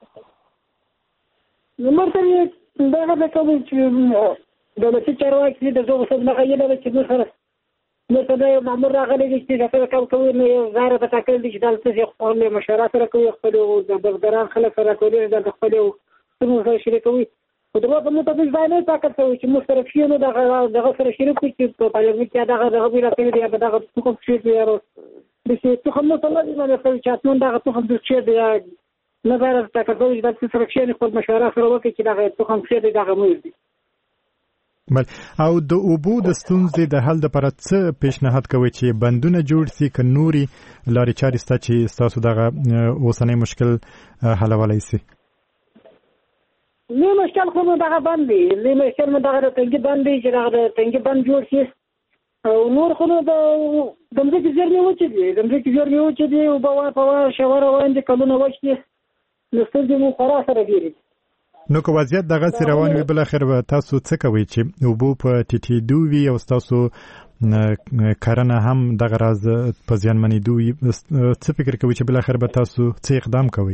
Speaker 5: نو مرته دغه د کوم چې دولتي چارواکي د زوغ سم نه غیله چې موږ سره نو ته یو مامور راغلی دی چې دا کار کوي نو یو ځای ته ټاکل دي چې دلته یې خپل مشوره سره کوي خپل د بغداران خلک سره کوي د خپل څه شریک کوي او دغه مو ته ځای نه ټاکل کوي چې موږ سره شي نو دغه سره شریک کوي چې په پایله کې دغه ویل کوي دی دغه کوم څه دی یارو د څه ته هم ته لازم نه کوي چې تاسو دغه ته هم د څه دی نه غواړم ټاکل کوي چې سره شي خپل مشوره سره وکړي چې دغه ته هم څه دی دغه مو دی
Speaker 2: بل او د اوبو د ستونزې د حل لپاره څه پیشنهاد کوي چې بندونه جوړ سي که نوري لارې چارې سته چې ستاسو دغه اوسنی مشکل حلولی سي
Speaker 5: لوی مشکل خو مو دغه بند دی، لوی مشکل مو دغه تنګي بند دی چې دغه تنګي بند جوړ شي او نور خو د ځمکې زیرمې وچې دي، د ځمکې زیرمې وچې دي، اوبه په شاوره روان دي، کلونه وچ دي، نو ستونزې مو خورا سره ډېرې دي.
Speaker 2: نو که وضعیت دغسې روان وي بالاخره به تاسو څه کوئ چې اوبو په ټیټېدو وي او ستاسو کرنه هم دغه راز په زیانمنېدو وي، څه فکر کوئ چې بالاخره به تاسو څه اقدام کوئ؟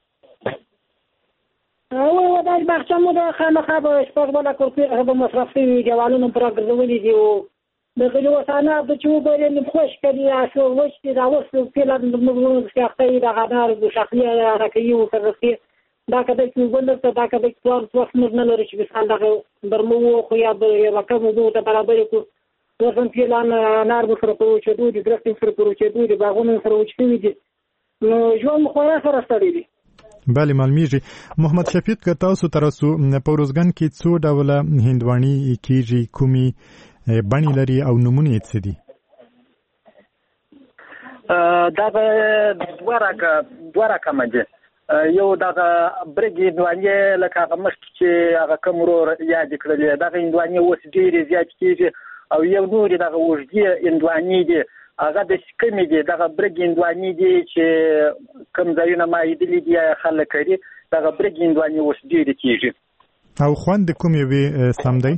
Speaker 5: دا باغچه مو د خامخا به شپږ بله کورسې به مصرف شوي دیوالونه پرې راګرځولي دي او دغه وسانات چې اوبه یې خشکه دي یا وچ دي، دا اوس فعلا زموږ شاخته یې دغه انار د شاخلي راکوي ورسې دا کده چې اوبه نشته، دا کده چې وخت موږ نه لرو چې مثال دغه برمو خو یا یوه کم اوبو ته برابرې کړو، اوس هم فعلا انار مو سره په وچېدو دي، درختې مو سره په وچېدو دي، باغونه سره وچ شوي دي، نو ژوند مو خورا سره ستړی دی.
Speaker 2: بله معلومیږي. محمد شفیق که تاسو تر اوسه په ارزګان کې څو ډوله هندواڼې کېږي، کومې بڼې لري او نومونه یې څه دي؟
Speaker 8: دغه دوه رقمه دي. یو دغه برګ هندواڼې لکه هغه مخکې چې هغه کوم ورور یاد کړلې، دغه هندواڼې اوس ډېرې زیاتې کېږي او یو نورې دغه اوږدې هندواڼې دي هغه د کمې دي، دغه برګ هندواڼې دي چې کوم ځایونه ما لیدلي دي خلک کري، دغه برګ هندواڼې اوس ډېرې کېږي.
Speaker 2: او خوند د کومې وې سم دی؟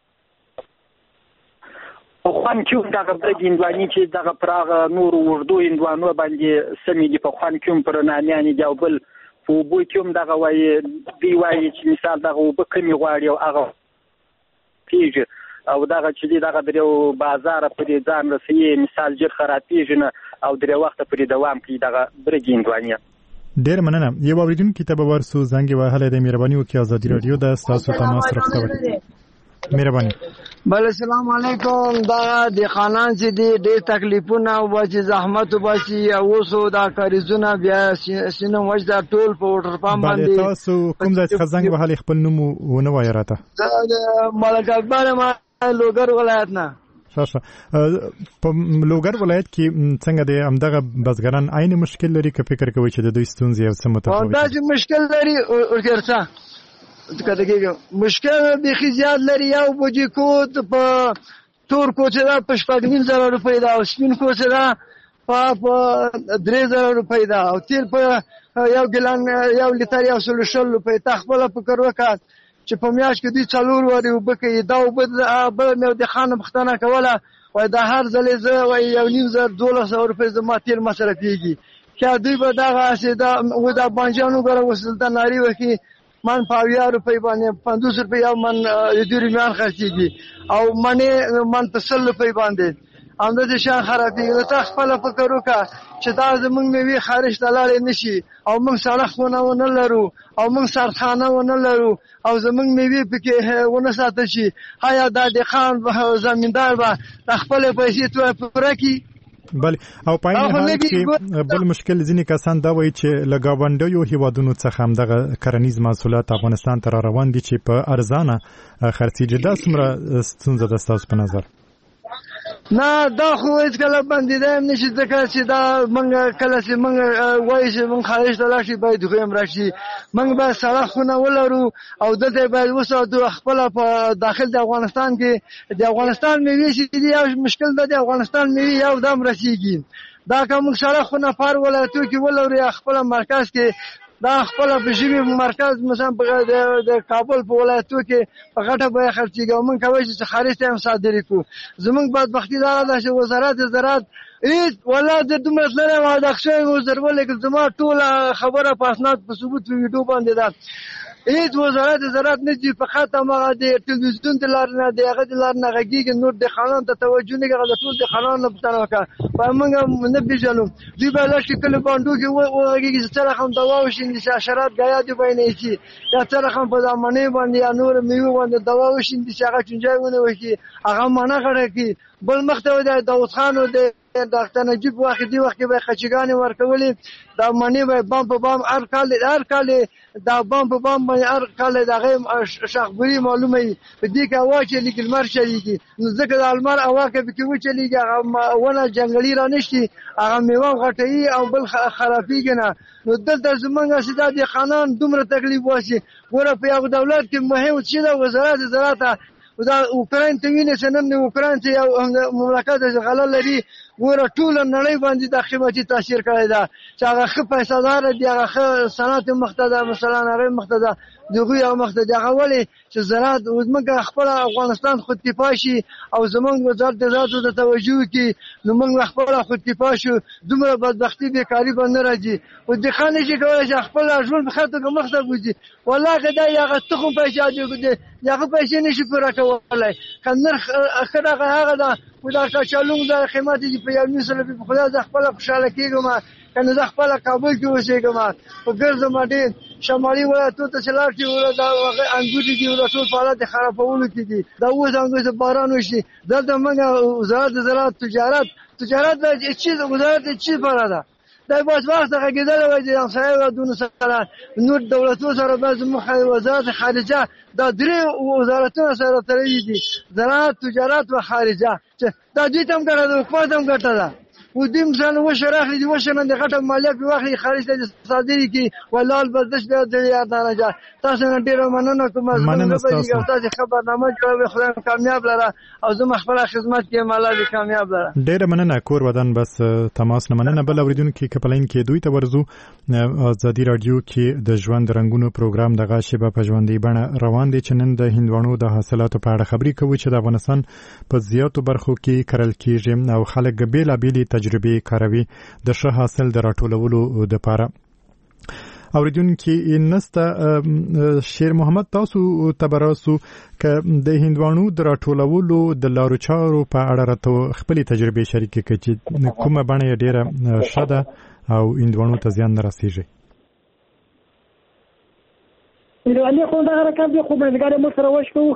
Speaker 8: خوند کې هم دغه برګ هندواڼې چې دغه پر هغه نورو اوږدو هندوانو باندې سمې دي، په خوند کې هم پر نامیانې دي او بل په اوبو کې هم دغه وایي دوی وایي چې مثال دغه اوبه کمې غواړي او هغه کېږي او دغه چې دی دغه درې بازار پرې ځان رسوي، مثال ژر خرابېږي نه او درې وخته پرې دوام کوي دغه برګ هندواڼې.
Speaker 2: ډېر مننه. یو اورېدونکي ته به ورسو زنګ یې وهلی دی، مهرباني وکړئ ازادي راډیو ده ستاسو تماس رفته وکړئ. مهرباني.
Speaker 9: بله السلام علیکم. دغه دهقانان چې دي ډېر تکلیفونه وباسي، زحمت وباسي او اوسو دا کاریزونه بیا سینه وچ دا ټول په وټر پامپ باندې.
Speaker 2: بله تاسو کوم ځای څخه زنګ وهلی خپل نوم ونه وایه راته؟
Speaker 9: زه د ملک اکبر یم، لوګر ولایت نه.
Speaker 2: ښه په لوګر ولایت کې څنګه دی همدغه بزګران عین مشکل لري که فکر کوئ چې د دوی ستونزې یو څه متفاوت دي؟
Speaker 9: داسې مشکل لري ورته مشکل بیخي زیات لري. یو بوجي کوټ په تور کوڅه ده په 6,500 روپۍ ده او سپین کوڅه ده په 3,000 روپۍ ده او تیل په یو ګیلان یو لیتر 120 روپۍ. تا خپله فکر وکړه چې په میاشت کې دوی 4 وارې اوبه کوي، دا اوبه بله مې د خانه پوښتنه کوله وایي دا هر ځلې زه وایي 1,500 روپۍ زما تیل مصرفېږي. که دوی به دغسې دا بانجانو ګوره اوس دلته ناري وکړي من په 80 روپۍ باندې 50 روپۍ یو من د رومیان خرڅېږي او منې من په 100 روپۍ باندې همداسې شیان خرابېږي. نو ته خپله فکر وکړه چې دا زموږ مېوې خارج ته لاړې نه شي او موږ سړکونه ونه لرو او موږ سړخانه ونه لرو او زموږ مېوې پکې ونه ساتل شي، آیا دا دهقان زمیندار به د خپلې پیسې پوره کړي؟
Speaker 2: بله او په عین حال کې بل مشکل ځینې کسان دا وایي چې له ګاونډیو هیوادونو څخه همدغه کرنیز محصولات افغانستان ته را روان دي چې په ارزانه خرڅېږي. دا څومره ستونزه ده ستاسو په نظر؟
Speaker 9: نه دا خو هېڅکله بندېدی هم نه شي، ځکه چې دا موږ کله چې موږ وایو چې موږ خارج ته لاړ شي باید هغوی هم راشي، موږ باید سړکونه ولرو او دلته یې باید وساتو. خپله په داخل د افغانستان کې د افغانستان مېوې چې دي یو مشکل ده، د افغانستان مېوې یو دم رسېږي. دا که موږ سړکونه په هر ولایتو کې ولرو یا خپله مرکز کې دا خپله په ژمي مرکز مثلا د کابل په ولایتو کې په غټه بیه خرڅېږي او موږ کولی شو چې خارج ته هم صادرې کړو. زموږ بدبختي دا ده چې وزارت زراعت هېڅ والله زه دومره تللی یم او دغه شوی مې ورسره ولیکل، زما ټوله خبره په اسناد په ثبوت په ویډیو باندې ده. هېڅ وزارت زراعت نه ځي، فقط هماغه د ټلویزیون د لارې نه د هغه د لارې نه غږېږي، نور دهقانانو ته توجه نه کوي. هغه د ټول دهقانانو نه پوښتنه وکړه وایي موږ نه پېژنو. دوی به لاړ شي کلي بانډو کې وغږېږي چې څه رقم دوا وشیندي چې حشرات ګیا دي به یې نه ایسي، یا څه رقم په دامنۍ باندې یا نور میوې باندې دوا وشیندي چې هغه چونجای ونیول شي، هغه مانه غړه کړي. بل مخ ته د داود خان او د ډاکټر نجیب وخت دی وخت به خچګانې ورکولې دا منی به بام په بام هر کال دا بام په بام باندې هر کال دغه شخبري معلومه په دې کې اوا چې لیکل مر شریږي نو ځکه د المر اوا کې به کې و چې لیږي هغه ونه جنگلي را نشي هغه میوه غټي او بل خرابېږي نه نو دلته زمونږ سیده د قانون دومره تکلیف واسي ګوره په یو دولت کې مهم چې د وزارت زراعت دا اوکراین ته ویني چې نن اوکراین ته یو مملکت غلا لري ګوره ټول نړۍ باندې د قیمتي تاثیر کړی دا چې هغه ښه پیسه‌دار دي هغه صنعت مخته مثلا هغه مخته دغه یو مخته هغه ولې چې زراعت موږ خپل افغانستان خود کفا شي او زمونږ وزارت د زراعت ته توجه کوي نو موږ خپل خود کفا شو دومره بدبختی بیکاری باندې راځي او د خانه چې کولای شي خپل ژوند په خاطر مخته بوزي والله دا یو تخم پیسې دی یغه پیسې نشي پوره کولای کنه هغه دا خدا کچالو د قیمت دی په یو مثال په خدا ز خپل خوشاله کیږم کنه ز خپل کابل کې اوسېږم په ګرځم دې شمالي ولایتونو ته چلار چې دا انګور دي او ټول حالات خرابولو کې دي دا اوس انګور باران وشي دلته موږ وزارت زراعت تجارت د چیز وزارت چیز پراده دا باز وخت غږیدل وای دي همسایه و دون سره نور دولتونو سره باز مخ وزارت خارجه دا درې وزارتونو سره تړلي دي زراعت تجارت و خارجه دا دې تم کړه د حکومت هم ګټه ده و دې مثلا و شراخلي دي و شنه د غټه مالیه په واخلي خارج ته صادري کی ولال بردش به د یاد نه راځي تاسو نه ډیر مننه کوم تاسو خبرنامه جوړوي خدای کامیاب لره او زما خپل خدمت کې مالا کامیاب لره
Speaker 2: ډیر مننه کور ودان بس تماس نه مننه بل اوریدونکو کې کپلین کې دوی ته ورزو ازادي رادیو کې د ژوند رنگونو پروګرام د غاشبه په ژوندۍ بڼه روان دي چې نن د هندوانو د حاصلاتو په اړه خبري کوي چې د افغانستان په زیاتو برخو کې کرل کېږي او خلک بیلابېلې تجربې کاروي د ښه حاصل د راټولولو لپاره اوریدونکو نستا شیر محمد تاسو تبراسو ک د هندوانو د راټولولو د لارو چارو په اړه راته خپل تجربې شریک کړي چې کومه باندې ډیره شاده او هندوانو ته زیان نه رسیږي
Speaker 5: هندوانو خو دا حرکت دی خو مزګر مو سره وشکو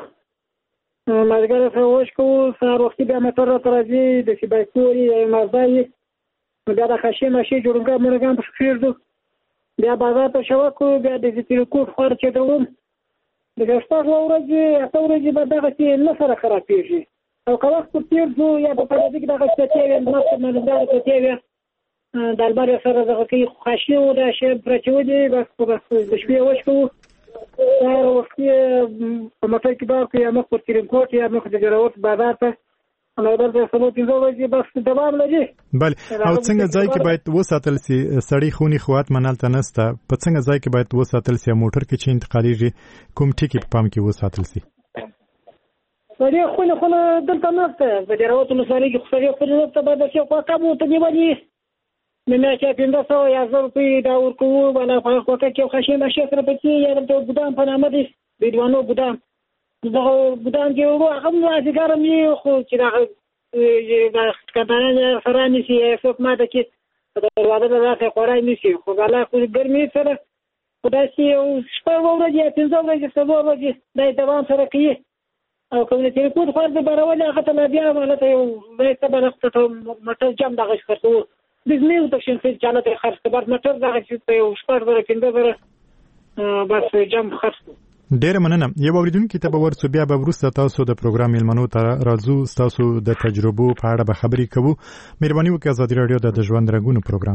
Speaker 5: سهار وختي بیا موټر راځي د سیبایکوري مازدای بیا د خشې ماشي جوړګا مرګان په خیر دو بیا بازار ته شوکو بیا د تیرکو خور چې دوم د ګشتاغ ورځي اتورځي به دغه چې نه سره خرابېږي او کله چې تیر زو یا په دې کې دغه څه چې نو په مندار ته تیوي د البار سره دغه کې خشې و د شی پرچو دي بس د شپې وشکو سهار وختي په موټر کې بار کې مخ پر تیرکوټ یا مخ د جوړوت بازار ته نو درته سمو تیزو وځي بس دوام لري
Speaker 2: بل او څنګه ځای کې باید وساتل سي سړی خوني خوات منل تنسته په څنګه ځای کې باید وساتل سي موټر کې چې انتقاليږي کوم ټکی په پام کې وساتل سي
Speaker 5: سړی خوني دلته نهته په جوړوت نو سړی کې خو خپل ته به د څه په کابو ته نیولې مې چې 1500 روپۍ دا ورکو ولا په کوټه کې خشې مشه سره پکې یا د ګدام په نامه دي بدوانو ګدام دغه ګدام کې هغه ځګر مې خو چې دا کتانه سره نشي څوک ماته کې د واده راځي قرای نشي خو بلا خو ګرمي سره خدای سي او شپه ورځي 15 ورځې سبا ورځي دا دوام سره کوي او کوم چې کو خو د برول هغه ته بیا مالته یو وایته بلخته مټر جام دغه ښکته د زميو د شین فل چاله د خرڅ بر مټر دغه چې یو شپه ورځې کنده بره بس جام خرڅ
Speaker 2: ډیر مننه یو اوریدونکو ته به ورسو بیا به ورسته تاسو د پروګرام ملمنو ته راځو تاسو د تجربو په اړه به خبري کوو مهرباني وکړئ ازادي رادیو د ژوند رنگونو پروګرام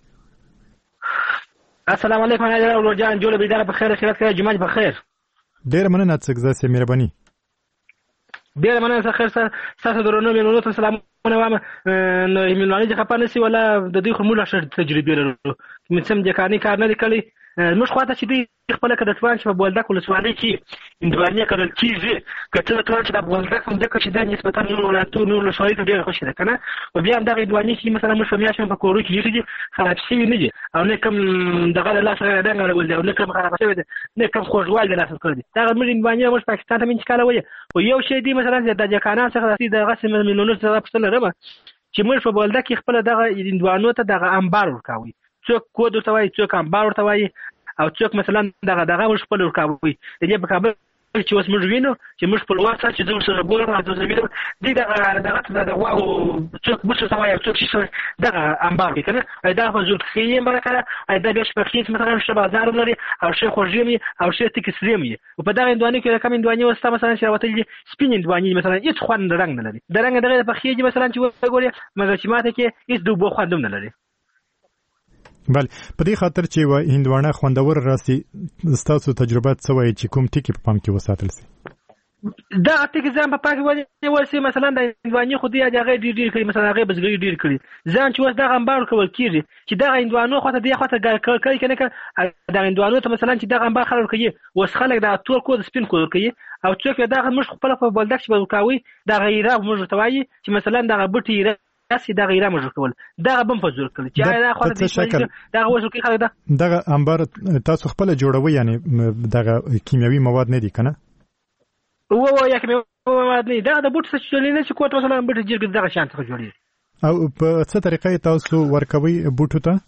Speaker 10: السلام علیکم انا جان جوړ بيدار په خیر خیرات کړه جمعه په خیر
Speaker 2: ډیر مننه څنګه زه مهرباني
Speaker 10: ډیر مننه خیر سره درنو ملمنو ته سلام نو ملمنو ځخه پانسي ولا د دې خمول شر تجربه لرو مې سم د کارني کار نه کړی موږ خواته چې دی خپل کډه ځوان چې په بولدک ولسوالۍ کې اندوانیا کړل کیږي کته ټول چې د بولدک هم د کښې د نسبتا نور ولایتونو نور ولسوالۍ ته ډېر خوشي ده کنه او بیا هم دغه اندوانیا چې مثلا موږ میاشم په کورو کې یې خراب شي نه دي او نه کوم دغه لاس راځي نه ول او نه کوم خراب شوی ده نه کوم خوږوال د لاس کړی دا موږ اندوانیا موږ پاکستان ته من ښکاله وي او یو شی دی مثلا د جکانان څخه د غسل مليونونو څخه پسله رمه چې موږ په بولدک کې خپل دغه اندوانو ته دغه انبار ورکاوي څوک کود ته وایي څوک انبار ته وایي او څوک مثلا دغه مش په لور کاوي دې په کابل چې اوس موږ وینو چې موږ په لوړ سره چې زه سره ګورم او زه وینم دغه واو څوک مشه سوای څوک چې دغه انبار کې کنه دا په زور کې مرکه دا بیا شپږ مثلا شته بازار لري او شي خوږی او شي تکسریم او په دغه اندواني کې کوم اندواني وسته مثلا چې راوتل سپین اندواني مثلا هیڅ خوند رنگ نه لري د رنگ دغه په خېږي مثلا چې وګوري مګر چې ماته کې هیڅ دوه خوند نه لري.
Speaker 2: بل په دې خاطر چې و هندوانه خوندور راسي ستاسو تجربه څه وایي چې کوم ټکی په پام کې وساتل سي؟
Speaker 10: دا ټکی ځان په پاکي ولسی مثلا د هندواني خو دې هغه ډیر کړي مثلا هغه بزګری ډیر کړي ځان چې وس دا غمبار کول کیږي چې دا هندوانو خو ته دی خو ته کوي کنه دا هندوانو ته مثلا چې دا غمبار خلک کوي وس خلک دا تور کود سپین کود کوي او څوک دا مش خپل په بلدک چې وکاوي دا غیره موږ توایي چې مثلا دا بوټي اسی دا غیره موږ کول دا بم په زور کړي چې دا خو دا وسو کې خلک
Speaker 2: دا انبار تاسو خپل جوړوي یعنی دا کیمیاوي مواد نه دي کنه
Speaker 10: یا کیمیاوي مواد نه دا د بوټ څخه جوړیږي چې کوټ مثلا بوټ جوړ دغه شان څخه جوړیږي
Speaker 2: او په څه طریقې تاسو ورکوي بوټو ته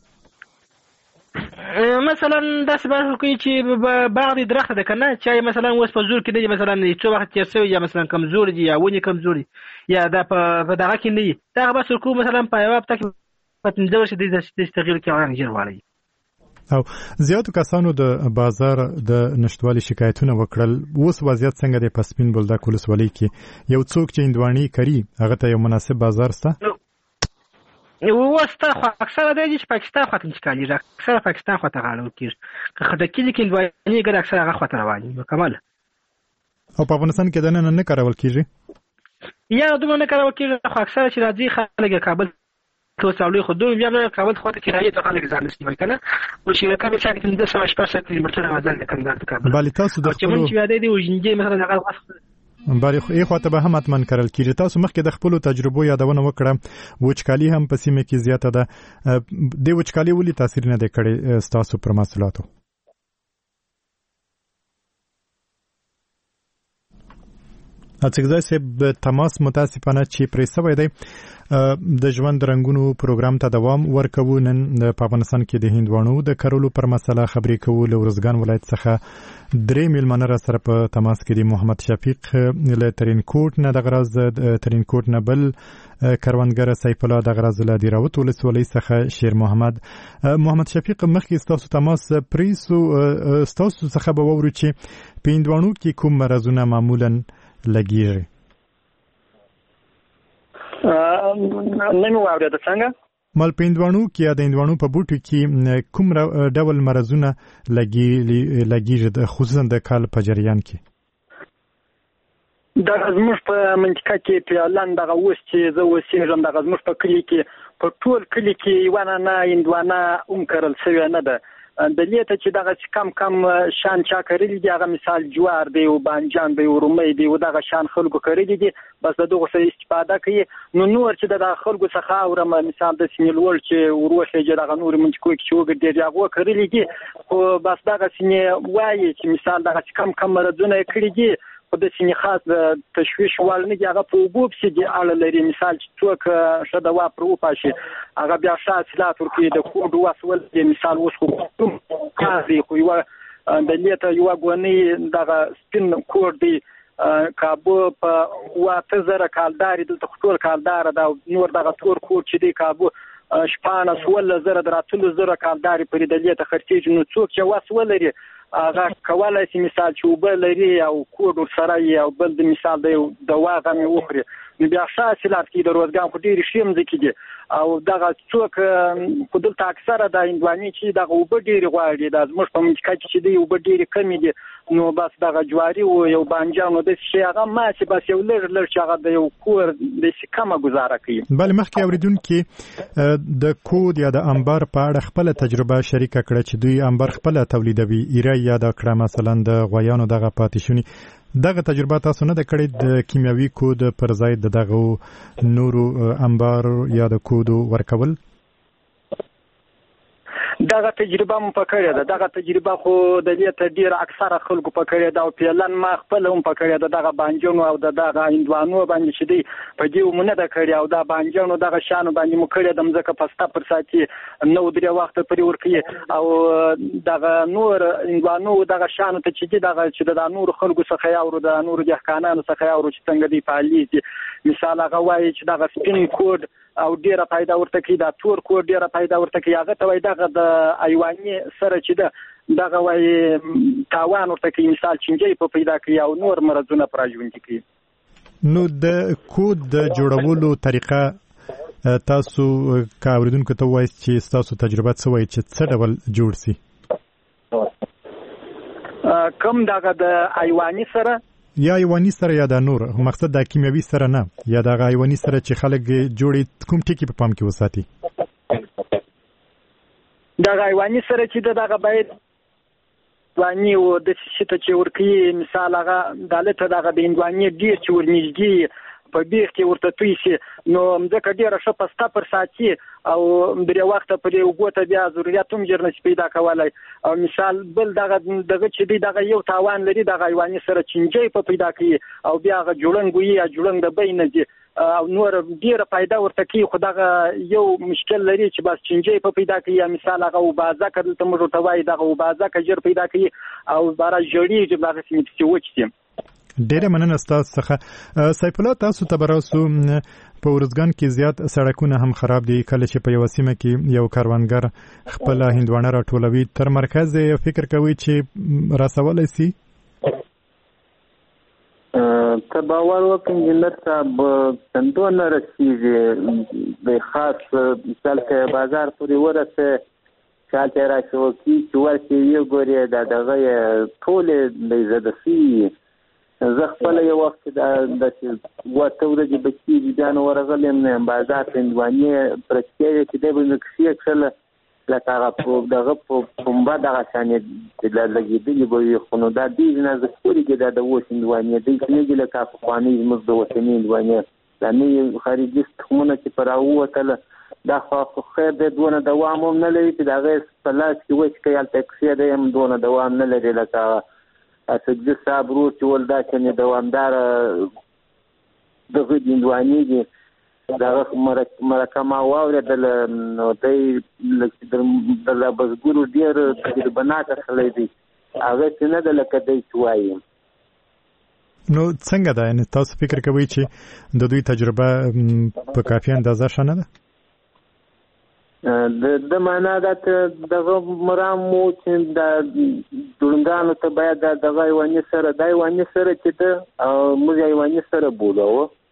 Speaker 10: مثلا دا سبب کوي چې باغ درخت ده کنه چې مثلا وس په زور کې دی مثلا څو وخت تیر شوی یا مثلا کمزور دي یا ونی کمزوري یا دا په دغه کې نه دا بس کو مثلا په یو هفته کې په تندور شي د تغییر کې اړین جوړوالي.
Speaker 2: او زیاتو کسانو د بازار د نشټوالي شکایتونه وکړل اوس وضعیت څنګه دی په سپین بولدک ولسوالۍ کې یو څوک چې هندواني کوي هغه ته یو مناسب بازار شته
Speaker 10: وسته خو اکثره دی چې پاکستان خواته انتقالي اکثره پاکستان خواته غاړه کیږي که خټکی کې هندواني ګر اکثره هغه خواته رواني مکمل
Speaker 2: او په افغانستان کې د نن نه کارول کیږي
Speaker 10: یا دومره نه کارول کیږي خو اکثره چې راځي خلک کابل تو ساولي خو دوی بیا کابل خواته کرایه ته خلک ځان نشي کنه او چې کابل څخه د 180 کیلومتره وزن کندهار ته کابل
Speaker 2: بل تاسو د
Speaker 10: خپل چې یاد دی وژنجي مثلا هغه
Speaker 2: باري خو ته به هم اتمن کړل کیږي تاسو مخکې د خپل تجربو یادونه وکړه وچکالي هم په سیمه کې زیاته ده د وچکالي ولې تاثیر نه دی کړی تاسو پر محصولاتو اڅګزای سب تماس متاسفانه چې پرې سوی دی د ژوند رنگونو پروګرام ته دوام ورکوو نن په افغانستان کې د هندوانو د کرلو پر مسله خبرې کوو له ورزګان ولایت څخه درې میلمانه را سره په تماس کې دی محمد شفیق له ترینکوټ نه د غراز ترینکوټ نه بل کروندګر سیف الله د غراز له دیراوت ولسوالۍ څخه شیر محمد شفیق مخکې تاسو تماس پریسو تاسو څخه به وورو چې په هندوانو کې کوم مرزونه معمولا لګیږي
Speaker 8: نه مو اورېده څنګه
Speaker 2: مال په هندوانو کې د هندوانو په بوټو کې کوم ډول مرزونه لګیږي خصوصا د کال په جریان کې
Speaker 8: دا زموږ په منطقه کې په اعلان دغه اوس چې زه اوسېږم دغه زموږ په کلي کې په ټول کلي کې یوه نه هندوانه کرل شوې نه ده د لیته چې دغه کم شان چا کړی دی هغه مثال جوار دی او بانجان دی او رومي دی او دغه شان خلکو کړی دي بس دغه څه استفاده کوي نور چې د خلکو څخه اورم مثال د سینلول چې وروخه دغه نور منځکو کې شوګر دی هغه کړی دي خو بس دغه سینې وایي چې مثال دغه کم مرزونه کړی دي په د سینې خاص تشویش والنه هغه په وګوب سي دی اړه لري مثال چې څوک شته وا پر وپاشي هغه بیا شاسلات ورکې د کوډ واسول دی مثال اوس خو کاري خو یو د لیته یو غونی دغه سپین کوډ دی کابو په واته زره کالداري د ټول کالدار دا نور دغه تور کوډ چې دی کابو شپانه سول زره دراتلو زره کالداري پر د لیته خرڅېږي نو څوک چې واسول لري هغه کولای شي مثال چې وبل لري او کوډ سره او بل د مثال د واغه مې وخري نو بیا شاسلات کې د روزګان خو ډیر شیم ځکه دي او دغه څوک په دلته اکثره د هندواني چې دغه وب ډیر غواړي د زموږ په منځ کې چې دی وب ډیر کم دي نو بس دغه جواري او یو بانجان د شي هغه ماشي بس یو لږ چې هغه د یو کور د سکمه گزاره کوي
Speaker 2: بل مخکې اوریدونکو د کود یا د انبار په اړه خپل تجربه شریک کړه چې دوی انبار خپل تولیدوي ایره یا د کړه مثلا د غویانو دغه پاتیشونی دغه تجربه تاسو نه د کړې د کیمیاوي کود پر ځای دغه نورو انبار یا د کود ورکول
Speaker 3: دغه تجربه مو پکړه ده. دغه تجربه خو د دې ته ډیر اکثره خلکو پکړه ده او پیلن ما خپل هم پکړه ده. دغه بانجونو او دغه هندوانو باندې چې دی په دې ومنه ده کړی او دا بانجونو دغه شانو باندې مو کړی د مزکه پستا پر ساتي نو درې وخت پرې ورکی او دغه نور هندوانو دغه شانو ته چې دغه چې د نور خلکو څخه یاورو د نور جهکانانو څخه یاورو چې څنګه دی پالي مثال هغه وایي چې دغه سپین کوډ او ډیره پیدا ورته کی دا تور کوډ ډیره پیدا ورته کی هغه ته وای دغه د ایوانی سره چې دغه وای تاوان ورته کی مثال چنجي په پیدا کی او نور مرزونه پراجوند کی.
Speaker 2: نو د کود د جوړولو طریقه تاسو کاوریدونکو ته وایي چې تاسو تجربه څه وایي چې څه ډول جوړ سي؟
Speaker 3: کوم دغه د ایوانی سره
Speaker 2: یا ایوانی سره یا د نور مقصد د کیمیاوي سره نه یا د ایوانی سره چې خلک جوړي کوم ټکی په پام کې وساتي؟
Speaker 3: د ایوانی سره چې دغه باید وانی او د شته چې ورکی مثال هغه دالته دغه د هندواني ډیر چې ورنږدې په بیخ کې ورته توي شي نو مځکه ډیره ښه پستا پر ساتي او درې وخت په دې وګوته بیا ضرورت هم جرنس پیدا کولای او مثال بل دغه چې دی دغه یو تاوان لري دغه ایوانی سره چنجي په پیدا کوي او بیا هغه جوړنګ وي یا جوړنګ د بین دي او نور ډیره پیدا ورته کوي خو دغه یو مشکل لري چې بس چنجي په پیدا کوي یا مثال هغه وبازه کړل ته موږ ته وایي دغه وبازه کجر پیدا کوي او بارا جوړي چې دغه سیمه وچتي.
Speaker 2: ډیره مننه تاسو څخه سیف الله. تاسو ته براسو په ورځګان کې زیات سړکونه هم خراب دي کله چې په یو سیمه کې یو کاروانګر خپل هندوانه راټولوي تر مرکز فکر کوي چې راسولای شي؟
Speaker 4: ته باور وکړئ انجنیر صاحب څنګه رسیږي د خاص مثال کې بازار پورې ورسه چاته راځو چې ورته یو ګوري دغه ټول د زدسي زه خپل یو وخت د وته ورځې بچی بیا نو ورغلم بازار هندواني پرچې چې د بنکشي کله لکه هغه دغه پمبا دغه ثانیه د لګیدلی به خو نو دا دې نه زکوري کې د وښ هندواني د کلیګ لکه افغاني زموږ د وطني هندواني دا نه خارجي څخه چې پراوته دا خو خیر د دونه دوام هم نه لري چې دا غیر پلاس کې وښ کې الټکسي د هم دونه دوام نه لري لکه اسګ صاحب ورو چې ولدا چې دوامدار دغه هندواني دي دا مرکه ما واورېدل نو د لابزګورو ډېر تجربناک خلک دي هغه چې نه د لکه دی وایي.
Speaker 2: نو څنګه ده یعنې تاسو فکر کوئ چې د دوی تجربه په کافي اندازه ښه نه ده؟
Speaker 4: د معنا دا دغه مرامو چې د دونګانو ته باید دغه ایوانی سره د ایوانی سره چې د موږ ایوانی سره بولو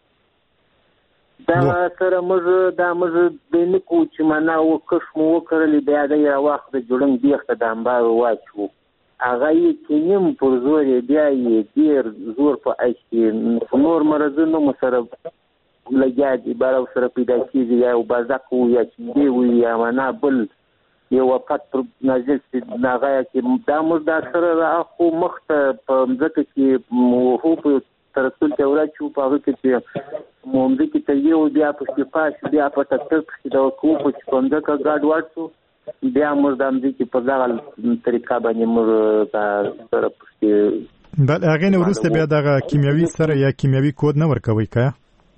Speaker 4: دا سره موږ د نکو چې معنا وکښ مو وکړلې بیا د یو وخت د جوړنګ بیخته د انبار واچو هغه یې چې نیم پر زور بیا یې ډیر زور په اچي نور مرزونو مو سره لګیا دي بارو سره پیدا کیږي یا بازاکو یا چې دی یا معنا بل یو وخت نازل چې ناغه چې دا موږ دا سره خو مخته په ځکه چې مو په ترڅول ته ورچو په هغه کې موږ کې ته یو بیا په شپاش بیا په تکتل کې دا کو په څنګه کا ګاډ ورڅو بیا موږ د امځي کې په دغه طریقه باندې موږ سره پښتي
Speaker 2: بل هغه نو ورسته بیا دغه کیمیاوي سره یا کیمیاوي کود نه ورکوي کا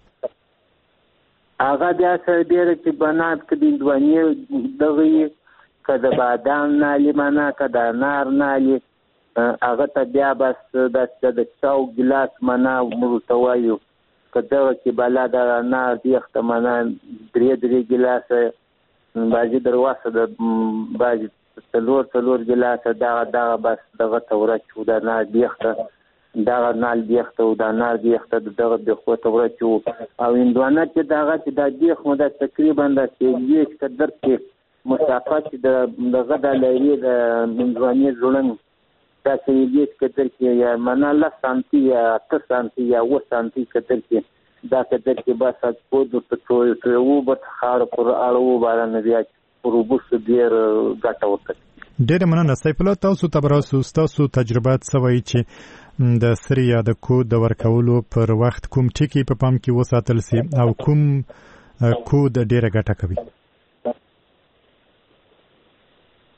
Speaker 4: هغه بیا سره ډېر چې بنات کې د هندواني دغه کده بادام نالي معنا کده انار نالي هغه ته بیا بس د چاو ګلاس معنا مرتوایو کده چې بالا د انار دیخته معنا درې ګلاس باجی دروازه د باجی څلور ګلاس دا بس دغه تورا چې د انار دیخته دا نال دیخته او دا نار دیخته دغه د خو تورچو او هندوانه چې دغه چې د دیخ مو د تقریبا د 1 قدر کې مسافت دغه د لري د هندوانه زړن دا چې 1 قدر کې یا معنا لا سانتي یا 8 سانتي یا 9 سانتي قدر کې دا قدر کې بس کو د ټول او په خار پر اړو باندې بیا پروبوس ډیر ګټه وکړي.
Speaker 2: ډیر مننه سیف الله. تاسو ته براسو تاسو تجربات سوي چې د سری یا د کود د ورکولو پر وخت کوم ټکی په پام کې وساتل سي او کوم کود ډیره ګټه کوي؟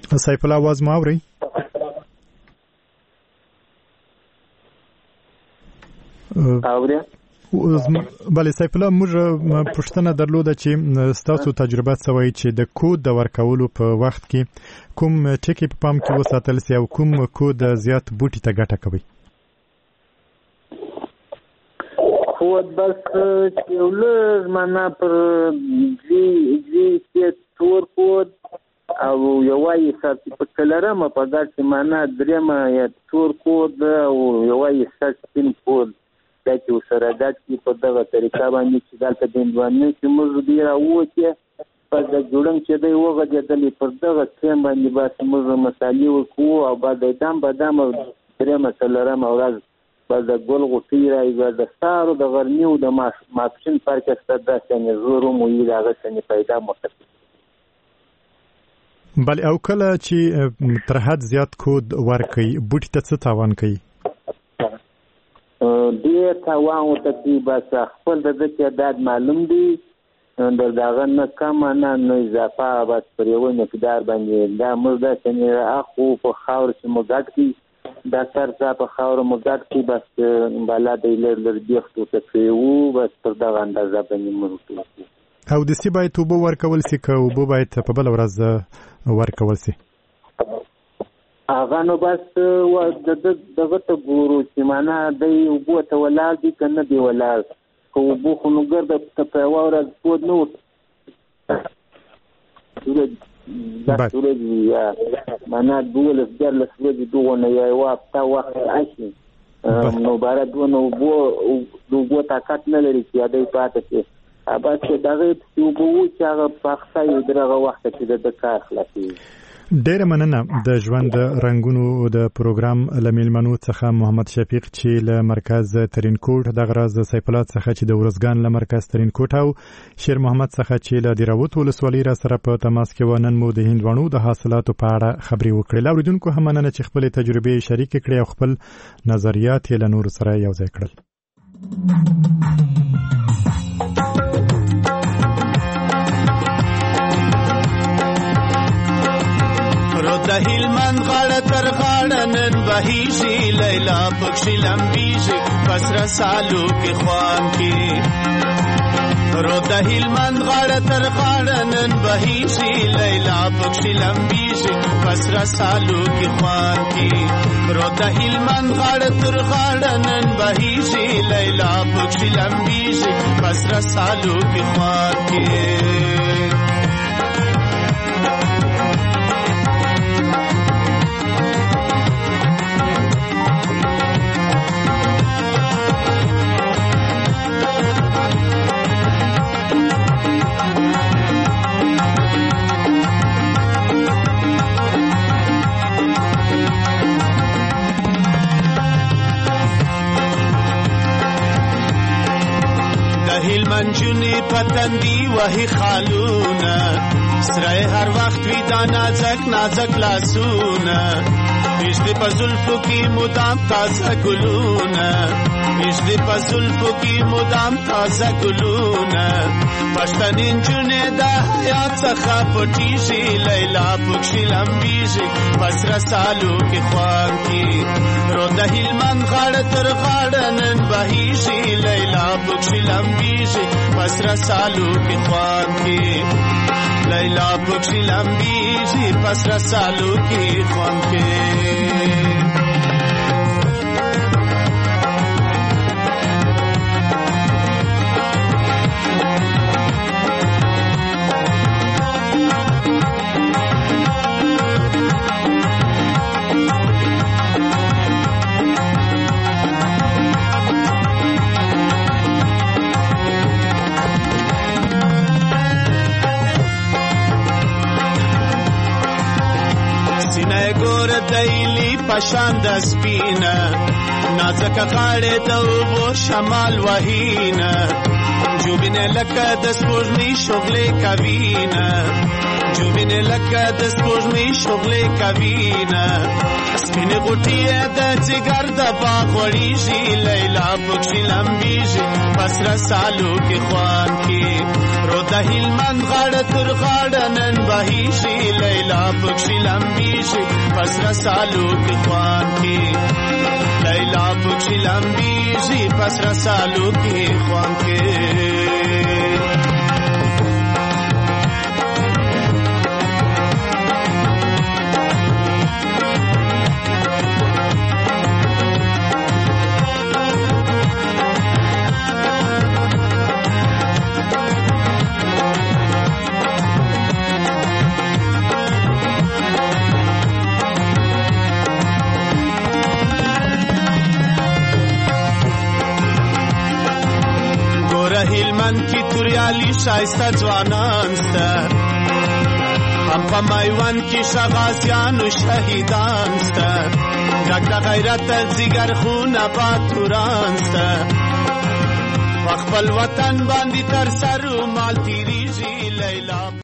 Speaker 2: سیف الله आवाज ما اوري؟
Speaker 4: اوري
Speaker 2: بله سیف الله موږ پوښتنه درلوده چې ستاسو تجربه سوي چې د کود د ورکولو په وخت کې کوم ټکی په پام کې وساتل سي او کوم کود زیات بوټي ته ګټه کوي؟
Speaker 4: کود بس یو لږ معنا پر دې تور کود او یوای ساتي په کلرمه په داسې معنا درېمه یا تور کود او یوای ساتي کود دا چې سره دا چې په دغه طریقه باندې چې دلته د انوانې چې موږ دی راوته په د جوړم چې دی وغځېدلې پر دغه سیم باندې بس موږ مصالې وکړو او بعد بادام درېمه څلورمه ورځ بعد ګل غوټي راځي بعد سارو د غرمې او د ماپښین فرق شته داسې نه زورو مو یې هغه څنګه پیدا مخته
Speaker 2: بل او کله چې تر حد زیات کود ورکي بوټي ته څه تاوان کوي؟
Speaker 4: ډېر تاوان ورته بس خپل د تعداد معلوم دی د دغه نه کم نه اضافه بس پر یو مقدار باندې دا موږ د څنګه اخو په خاور چې موږ کی دا سر په خاور موږ کی بس بالا د لر دیختو ته پیو بس پر دغه اندازه باندې موږ
Speaker 2: او د سی باید وبو ورکول سي که وبو باید په بل ورځ ورکول سي؟
Speaker 4: هغه نو بس دغه ته ګورو چې معنا د وبو ته ولاړ دي کنه دی ولاړ خو وبو خو نو ګرځي ته په ورځ پود نو ورځي یا معنا دول د ورځې دوه نه یو وخت راشي نو بار دوه وبو طاقت نه لري چې دای پاتې شي بس دغه وبو چې هغه پخته یې درغه وخت کې د کار خلاصي.
Speaker 2: ډېر مننه د ژوند رنگونو د پروګرام لمیلمنو څخه محمد شفیق چې له مرکز ترینکوټ د غراز سیف الله څخه چې د ورزګان له مرکز ترینکوټ او شیر محمد څخه چې له دیراوت ولسوالۍ را سره په تماس کې ونن مو د هندوانو د حاصلاتو په اړه خبري وکړې. اوریدونکو هم مننه چې خپل تجربې شریک کړې او خپل نظریات یې له نور سره یوځای کړل.
Speaker 11: د هلمند غاړه تر غاړه نن بهیږي لیلا پکښې لمبیږي پسره سالو کې خوان کې رو د هلمند غاړه تر غاړه نن بهیږي لیلا پکښې لمبیږي پسره سالو کې خوان کې رو د هلمند غاړه تر غاړه نن بهیږي لیلا پکښې لمبیږي پسره سالو کې خوان کې منجونی پتندی وحی خالونا سرای هر وقت وی دا نازک لاسونا بیشتی پا زلفو کی مدام تازه گلونا بیشتی پا زلفو کی مدام تازه گلونا پشتنین جونه دا حیات سخا پتیشی لیلا پکشی لمبیشی پس رسالو کی خوان کی رو دا هلمند غاڑ تر غاڑنن بهیشی لیلا پکشی لمبیشی پس رسالو کی خوان کی لیلا پکشی لمبیشی پس رسالو کی خوان کی دیلی پشاند سپینا نازک غاړه د وبو شمال وهینا جوبینه لکه د سپوږمۍ شغلې کوینا جوبینه لکه د سپوږمۍ شغلې کوینا سپینه غوټي د ځګر د باغ وړيږي لیلا پکشي لمبيږي پس رسالو کې خوان کې رو د هلمند غاړه تر غاړه نن بهيږي لیلا پکشي لمبيږي پسره سالو کې خوان کې لیلا پکشي لمبيږي پسره سالو کې خوان کې هلمند کی توریالی شایسته ځوانان سته هم په میوند کی شغازیان و شهیدان سته ډک د غیرت ځیګر خونه باتوران سته په خپل وطن باندې تر سر مال تیریږي لیلا